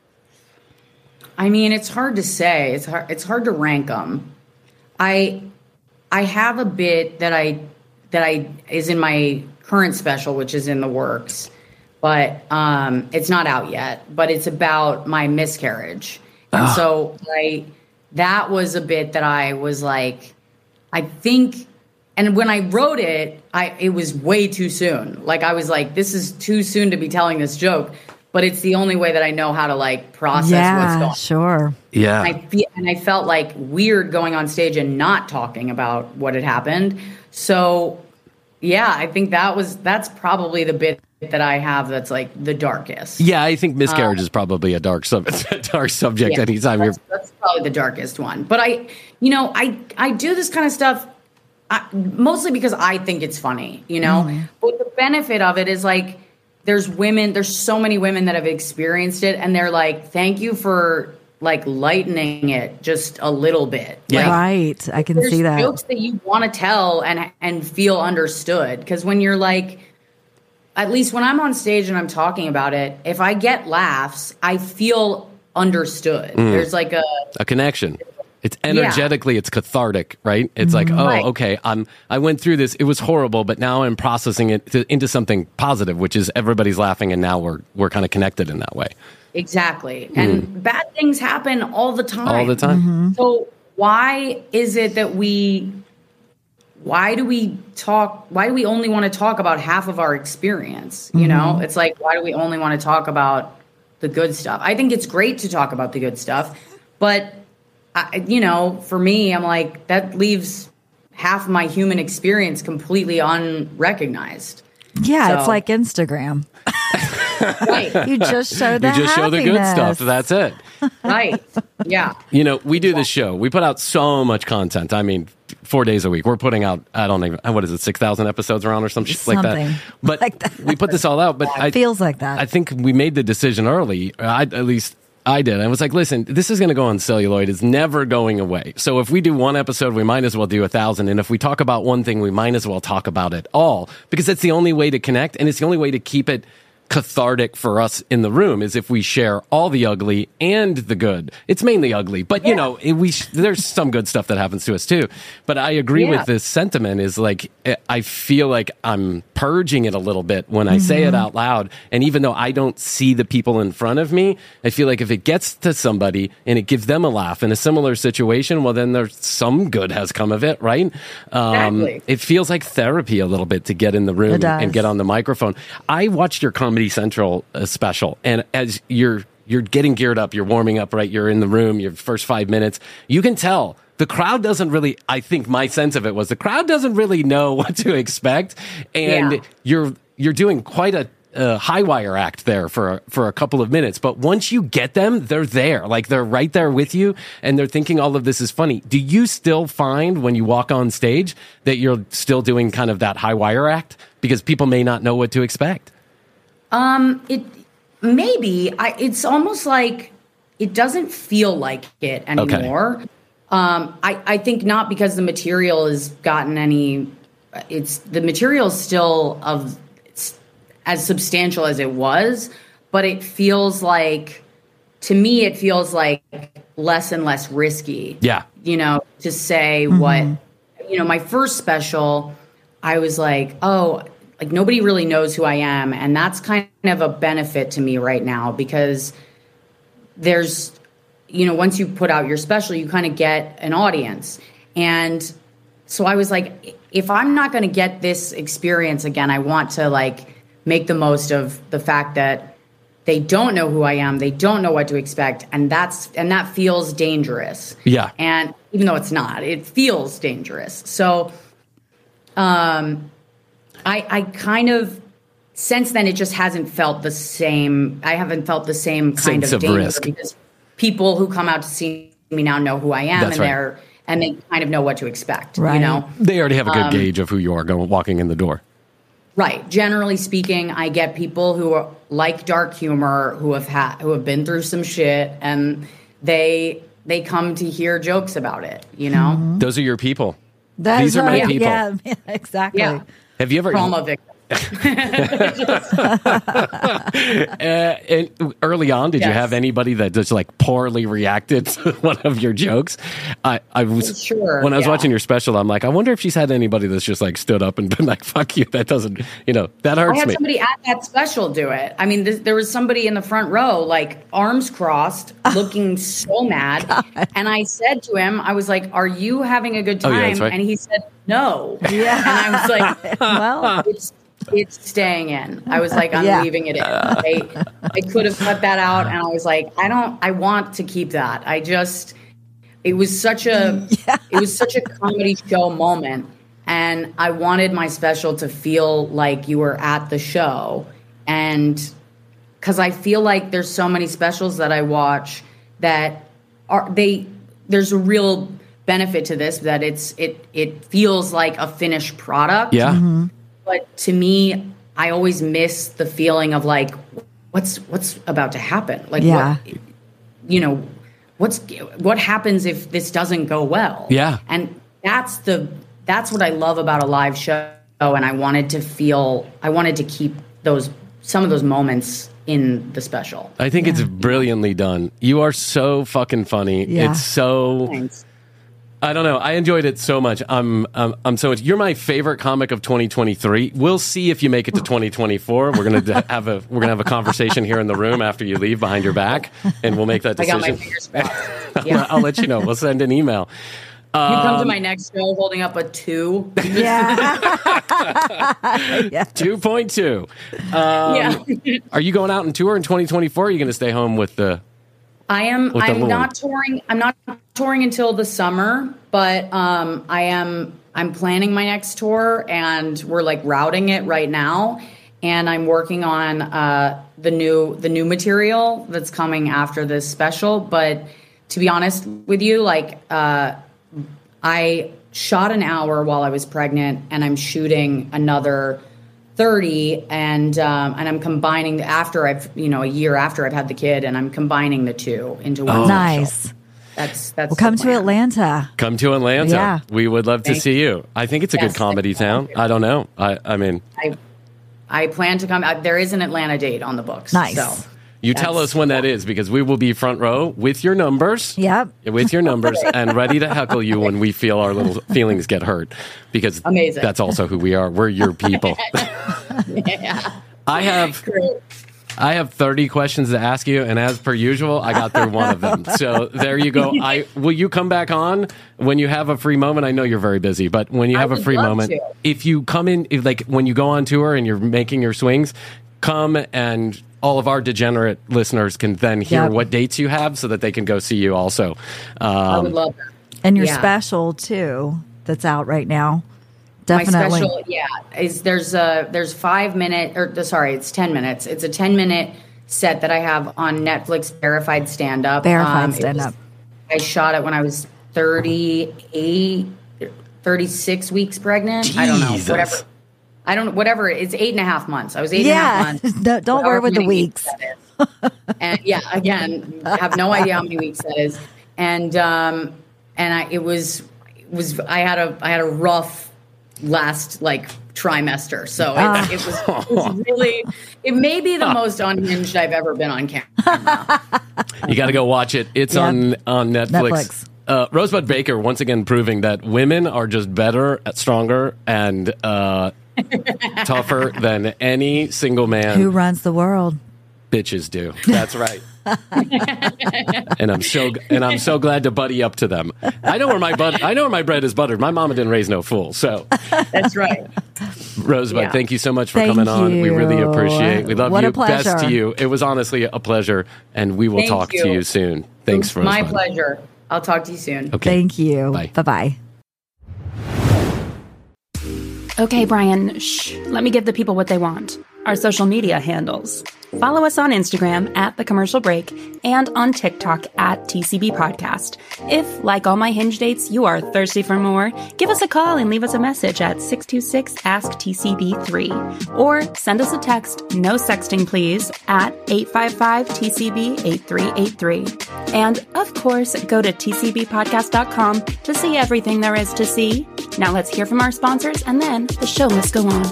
I mean, it's hard to say. It's hard. It's hard to rank them. I, I have a bit that I, that I is in my current special, which is in the works, but um, it's not out yet. But it's about my miscarriage, and so I, that was a bit that I was like, I think, and when I wrote it, I it was way too soon. Like, I was like, this is too soon to be telling this joke. But it's the only way that I know how to like process what's Yeah, going on. sure. Yeah. I feel, and I felt like weird going on stage and not talking about what had happened. So, yeah, I think that was that's probably the bit that I have that's like the darkest. Yeah, I think miscarriage is probably a dark sub- a dark subject Yeah, anytime you're. that's, that's probably the darkest one. But I, you know, I I do this kind of stuff I, mostly because I think it's funny, you know. Mm-hmm. But the benefit of it is like there's women, there's so many women that have experienced it, and they're like, "Thank you for like lightening it just a little bit." Yeah. Like, Right. I can there's see that. jokes that you want to tell and and feel understood, because when you're like, at least when I'm on stage and I'm talking about it, if I get laughs, I feel understood. Mm. There's like a A connection. It's energetically, it's cathartic, right? It's like, oh, Right. okay, I'm. I went through this. It was horrible, but now I'm processing it to, into something positive, which is everybody's laughing, and now we're we're kind of connected in that way exactly. And bad things happen all the time. all the time. Mm-hmm. So why is it that we why do we talk? Why do we only want to talk about half of our experience? You mm-hmm. know, it's like, why do we only want to talk about the good stuff? I think it's great to talk about the good stuff, but I, you know, for me, I'm like, that leaves half my human experience completely unrecognized. Yeah, so. It's like Instagram. Right. You just show the You just happiness. show the good stuff. That's it. Right. Yeah. You know, we do this show. We put out so much content. I mean, four days a week. We're putting out, I don't even, what is it, six thousand episodes around or some shit like Something that. But like that. we put this all out. But It I, feels like that. I think we made the decision early. I, at least I did. I was like, listen, this is going to go on celluloid. It's never going away. So if we do one episode, we might as well do a thousand. And if we talk about one thing, we might as well talk about it all, because it's the only way to connect. And it's the only way to keep it cathartic for us in the room is if we share all the ugly and the good. It's mainly ugly, but you yeah. know, it, we sh- there's some good stuff that happens to us too. But I agree yeah. with this sentiment is like, I feel like I'm purging it a little bit when I mm-hmm. say it out loud. And even though I don't see the people in front of me, I feel like if it gets to somebody and it gives them a laugh in a similar situation, well, then there's some good has come of it, right? Um, exactly. It feels like therapy a little bit to get in the room and get on the microphone. I watched your Comedy Central uh, special, and as you're you're getting geared up, you're warming up, right? You're in the room, your first five minutes, you can tell the crowd doesn't really, I think my sense of it was the crowd doesn't really know what to expect, and yeah. you're you're doing quite a uh, high wire act there for for a couple of minutes. But once you get them, they're there, like they're right there with you, and they're thinking all of this is funny. Do you still find when you walk on stage that you're still doing kind of that high wire act because people may not know what to expect? Um, it maybe I, it's almost like it doesn't feel like it anymore. Okay. Um, I, I think not because the material has gotten any, it's the material is still of it's as substantial as it was, but it feels like, to me, it feels like less and less risky. Yeah. You know, to say mm-hmm. what, you know, my first special, I was like, oh, like nobody really knows who I am. And that's kind of a benefit to me right now because there's, you know, once you put out your special, you kind of get an audience. And so I was like, if I'm not going to get this experience again, I want to like make the most of the fact that they don't know who I am. They don't know what to expect. And that's, and that feels dangerous. Yeah. And even though it's not, it feels dangerous. So, um, I, I kind of, since then, it just hasn't felt the same. I haven't felt the same kind Sense of of danger risk. Because people who come out to see me now know who I am, That's and right. they're and they kind of know what to expect. Right. You know, They already have a good Um, gauge of who you are going walking in the door. right? Generally speaking, I get people who are, like dark humor, who have had who have been through some shit, and they they come to hear jokes about it. You know, Mm-hmm. Those are your people. That's These are my right. people. Yeah, yeah, exactly. yeah, Have you ever? trauma victim. Uh, and early on, did you Yes. have anybody that just like poorly reacted to one of your jokes? I, I was Sure, when I was yeah. watching your special, I'm like, I wonder if she's had anybody that's just like stood up and been like, "Fuck you." That doesn't, you know, that I hurts had me. somebody at that special do it. I mean, th- there was somebody in the front row, like arms crossed, looking so mad. And I said to him, I was like, "Are you having a good Oh, time?" yeah, that's right. And he said, "No." Yeah. And I was like, Well, "It's it's staying in." I was like, "I'm Yeah. leaving it in." I, I could have cut that out, and I was like, "I don't. I want to keep that." I just, it was such a, Yeah. it was such a comedy show moment. And I wanted my special to feel like you were at the show. And because I feel like there's so many specials that I watch that are, they, there's a real benefit to this, that it's, it, it feels like a finished product. Yeah. Mm-hmm. But to me, I always miss the feeling of like, what's, what's about to happen? Like, Yeah. what, you know, what's, what happens if this doesn't go well? Yeah. And that's the, That's what I love about a live show, and I wanted to feel, I wanted to keep those, some of those moments in the special. I think it's brilliantly done. You are so fucking funny. Yeah. It's so, Thanks. I don't know. I enjoyed it so much. I'm, I'm, I'm so much. You're my favorite comic of twenty twenty-three. We'll see if you make it to twenty twenty-four. We're gonna have a, we're gonna have a conversation here in the room after you leave behind your back, and we'll make that I decision. got my fingers crossed. Yeah. I'll let you know. We'll send an email. You come to my next show holding up a two. Yeah. yeah. two point two. Um, Yeah. Are you going out on tour in twenty twenty-four? Or are you going to stay home with the... I am. With the I'm Lord? not touring. I'm not touring until the summer, but um, I am. I'm planning my next tour, and we're like routing it right now. And I'm working on uh, the new the new material that's coming after this special. But to be honest with you, like uh, I shot an hour while I was pregnant, and I'm shooting another thirty, and um, and I'm combining after I've you know a year after I've had the kid, and I'm combining the two into one. Oh. Nice. That's that's. Well, come the to plan. Atlanta. Come to Atlanta. Yeah. We would love to Thank see you. I think it's a Yes, good comedy thank town. you. I don't know. I, I mean, I I plan to come. Uh, there is an Atlanta date on the books. Nice. So you tell that's- us when that is, because we will be front row with your numbers. Yep. With your numbers and ready to heckle you when we feel our little feelings get hurt, because Amazing. that's also who we are. We're your people. Yeah. I have Great. I have thirty questions to ask you, and as per usual, I got through one of them. So there you go. I will you come back on when you have a free moment? I know you're very busy, but when you I have a would free love moment, to. if you come in, if, like when you go on tour and you're making your swings, come and all of our degenerate listeners can then hear Yep. what dates you have so that they can go see you also. I would Um, love that. And your Yeah. special, too, that's out right now. My Definitely. special, yeah, is there's a there's five minute or sorry, it's ten minutes. It's a ten minute set that I have on Netflix, Verified Stand Up. Verified Stand Up. I shot it when I was thirty-eight, thirty-six weeks pregnant. I don't know, Jesus. whatever. I don't whatever. It's eight and a half months. I was eight and a half Yeah. months. Don't- don't However worry with the many weeks. that is. And yeah, again, I have no idea how many weeks that is. And um, and I it was it was I had a I had a rough last like trimester. So it, Ah. it, was, it was really it may be the most unhinged I've ever been on camera. You got to go watch it. It's Yep. on on Netflix. Netflix. Uh, Rosebud Baker once again proving that women are just better, stronger, and uh, tougher than any single man. Who runs the world? Bitches do. That's right. and I'm so and I'm so glad to buddy up to them. I know where my but I know where my bread is buttered. My mama didn't raise no fool. So, That's right. Rosebud, Yeah. thank you so much for Thank coming on. We really you. appreciate. We love What a you. Best pleasure. to you. It was honestly a pleasure, and we will Thank talk you. to you soon. Thanks, It was my Rosebud. pleasure. I'll talk to you soon. Okay. Thank you. Bye. Bye-bye. Okay, Brian, shh. Let me give the people what they want. Our social media handles. Follow us on Instagram at The Commercial Break and on TikTok at T C B Podcast. If, like all my Hinge dates, you are thirsty for more, give us a call and leave us a message at six two six, ask T C B three. Or send us a text, no sexting please, at eight five five T C B eight three eight three. And, of course, go to T C B podcast dot com to see everything there is to see. Now let's hear from our sponsors, and then the show must go on.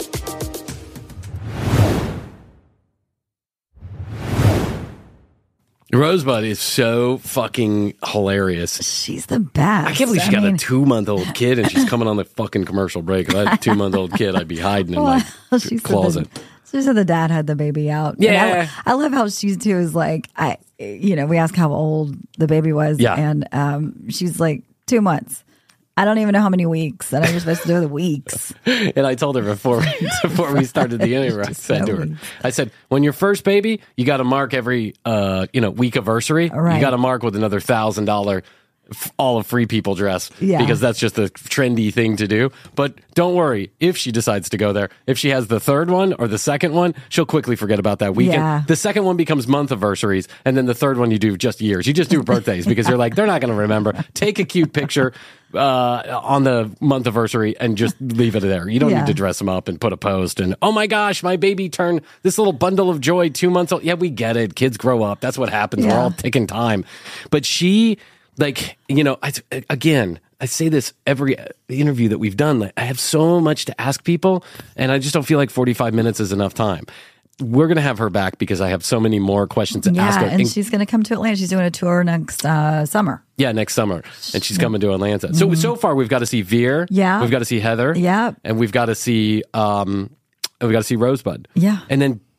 Rosebud is so fucking hilarious. She's the best. I can't believe she got mean, a two month old kid and she's coming on the fucking commercial break. If I had a two month old kid, I'd be hiding in my well, she said closet. the- She said the dad had the baby out. And Yeah. I, I love how she too is like, I, you know, we asked how old the baby was. Yeah. And um, she's like, two months. I don't even know how many weeks. And I was supposed to do the weeks. And I told her before before we started the interview, I said to her, I said, when your first baby, you got to mark every uh, you know week anniversary. Right. You got to mark with another thousand dollar all of free people dress Yeah. because that's just a trendy thing to do. But don't worry, if she decides to go there, if she has the third one or the second one, she'll quickly forget about that weekend. Yeah. The second one becomes month anniversaries, and then the third one you do just years. You just do birthdays because you're like, they're not going to remember. Take a cute picture uh, on the month anniversary and just leave it there. You don't Yeah. need to dress them up and put a post and, oh my gosh, my baby turned this little bundle of joy two months old. Yeah, we get it. Kids grow up. That's what happens. We're Yeah. all ticking time. But she, like, you know, I, again, I say this every interview that we've done. Like, I have so much to ask people, and I just don't feel like forty-five minutes is enough time. We're going to have her back because I have so many more questions to ask Yeah. her. And In- she's going to come to Atlanta. She's doing a tour next uh, summer. yeah, next summer. And she's coming to Atlanta. So, so far, we've got to see Veer. Yeah. We've got to see Heather. Yeah. And we've got to see, um, and we got to see Rosebud. Yeah. And then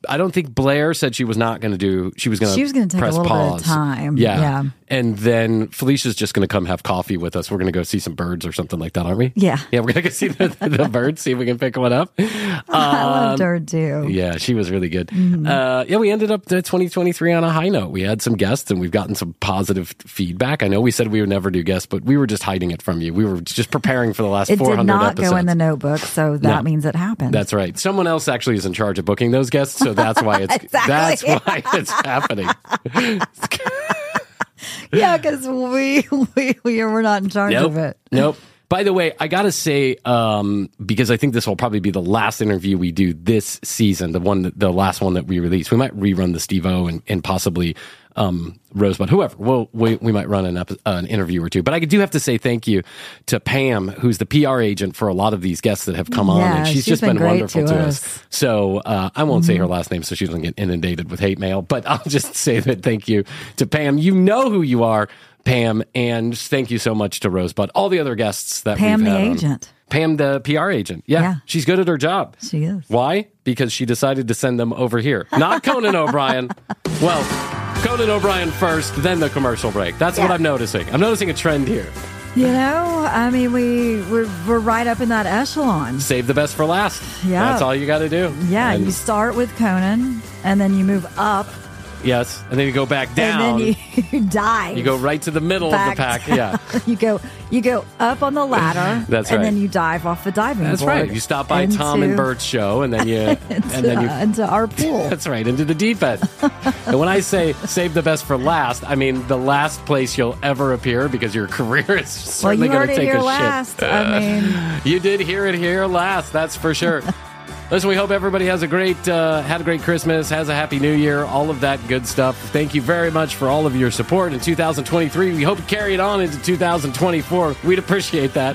I don't think Blair said she was not going to do. She was going to. She was going to take a press little pause. bit of time. Yeah. Yeah. And then Felicia's just going to come have coffee with us. We're going to go see some birds or something like that, aren't we? Yeah. Yeah, we're going to go see the, the birds, see if we can pick one up. I loved Um, her too. Yeah, she was really good. Mm-hmm. Uh, yeah, we ended up the twenty twenty-three on a high note. We had some guests and we've gotten some positive feedback. I know we said we would never do guests, but we were just hiding it from you. We were just preparing for the last It four did hundred not episodes. go in the notebook, so that No. means it happened. That's right. Someone else actually is in charge of booking those guests, so that's why it's Exactly. that's why it's happening. yeah, because we, we we were not in charge Nope. of it. Nope. By the way, I got to say, um, because I think this will probably be the last interview we do this season, the one, that, the last one that we release. We might rerun the Steve-O and, and possibly um, Rosebud, whoever. Well, we, we might run an, epi- uh, an interview or two. But I do have to say thank you to Pam, who's the P R agent for a lot of these guests that have come on. Yeah, And she's, she's just been been, great wonderful to to us. us. So uh, I won't say her last name so she doesn't get inundated with hate mail. But I'll just say that thank you to Pam. You know who you are, Pam, and thank you so much to Rosebud. All the other guests that Pam, we've the had on. agent. Pam, the P R agent. Yeah, Yeah. she's good at her job. She is. Why? Because she decided to send them over here. Not Conan O'Brien. Well, Conan O'Brien first, then the commercial break. That's what Yeah. I'm noticing. I'm noticing a trend here. You know, I mean, we we're, we're right up in that echelon. Save the best for last. Yeah. That's all you got to do. Yeah, And- you start with Conan, and then you move up, yes. And then you go back down. and then you, you dive. You go right to the middle back of the pack. down. Yeah. you go you go up on the ladder. That's and right. then you dive off the diving That's board. right. You stop by Tom and into- Bert's show, and then you into, and then you into our pool. That's right, into the deep end. And when I say save the best for last, I mean the last place you'll ever appear because your career is Well, certainly you going heard to it take here a last. shit. I mean, You did hear it here last, that's for sure. Listen, we hope everybody has a great, uh, had a great Christmas, has a happy New Year, all of that good stuff. Thank you very much for all of your support in two thousand twenty-three. We hope to carry it on into two thousand twenty-four. We'd appreciate that.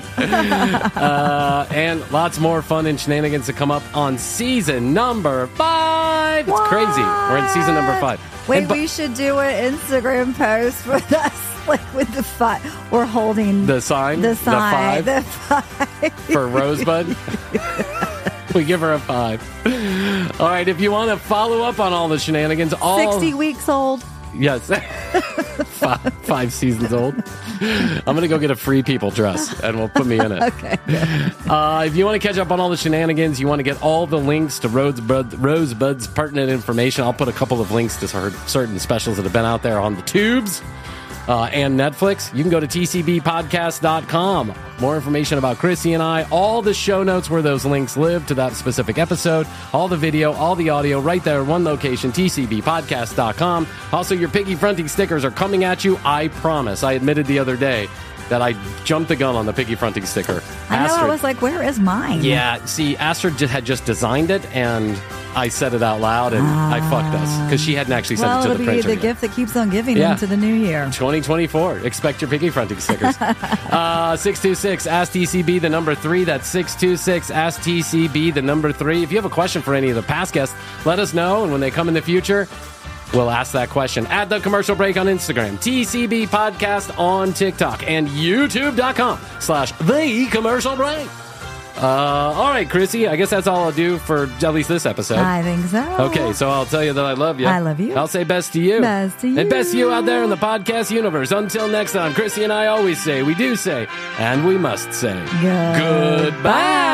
uh, and lots more fun and shenanigans to come up on season number five. It's crazy. We're in season number five. wait, And bu- we should do an Instagram post with us, like with the five. We're holding The sign? The The sign. five? The five. for Rosebud. We give her a five. All right, if you want to follow up on all the shenanigans, all Sixty weeks old. yes, five, five seasons old. I'm gonna go get a free people dress, and we'll put me in it. Okay. Uh, if you want to catch up on all the shenanigans, you want to get all the links to Rosebud, Rosebud's pertinent information. I'll put a couple of links to cer- certain specials that have been out there on the tubes. Uh, and Netflix, you can go to T C B podcast dot com. More information about Chrissy and I, all the show notes where those links live to that specific episode, all the video, all the audio, right there in one location, T C B podcast dot com. Also, your Piggy Fronting stickers are coming at you, I promise. I admitted the other day that I jumped the gun on the Piggy Fronting sticker. I know. I Astrid- was like, where is mine? yeah, see, Astrid just had just designed it, and I said it out loud, and I fucked us because she hadn't actually sent Well, it to it'll the be printer the yet. gift that keeps on giving Yeah. into the new year. twenty twenty-four. Expect your Piggy Fronting stickers. uh, six two six, ask T C B, the number three. That's six two six, ask T C B, the number three. If you have a question for any of the past guests, let us know, and when they come in the future, we'll ask that question. At The Commercial Break on Instagram, T C B Podcast on TikTok, and YouTube.com slash The Commercial Break. Uh, all right, Chrissy, I guess that's all I'll do for at least this episode. I think so. Okay, so I'll tell you that I love you. I love you. I'll say best to you. Best to And best to you. you out there in the podcast universe. Until next time, Chrissy and I always say, we do say, and we must say, Goodbye. goodbye.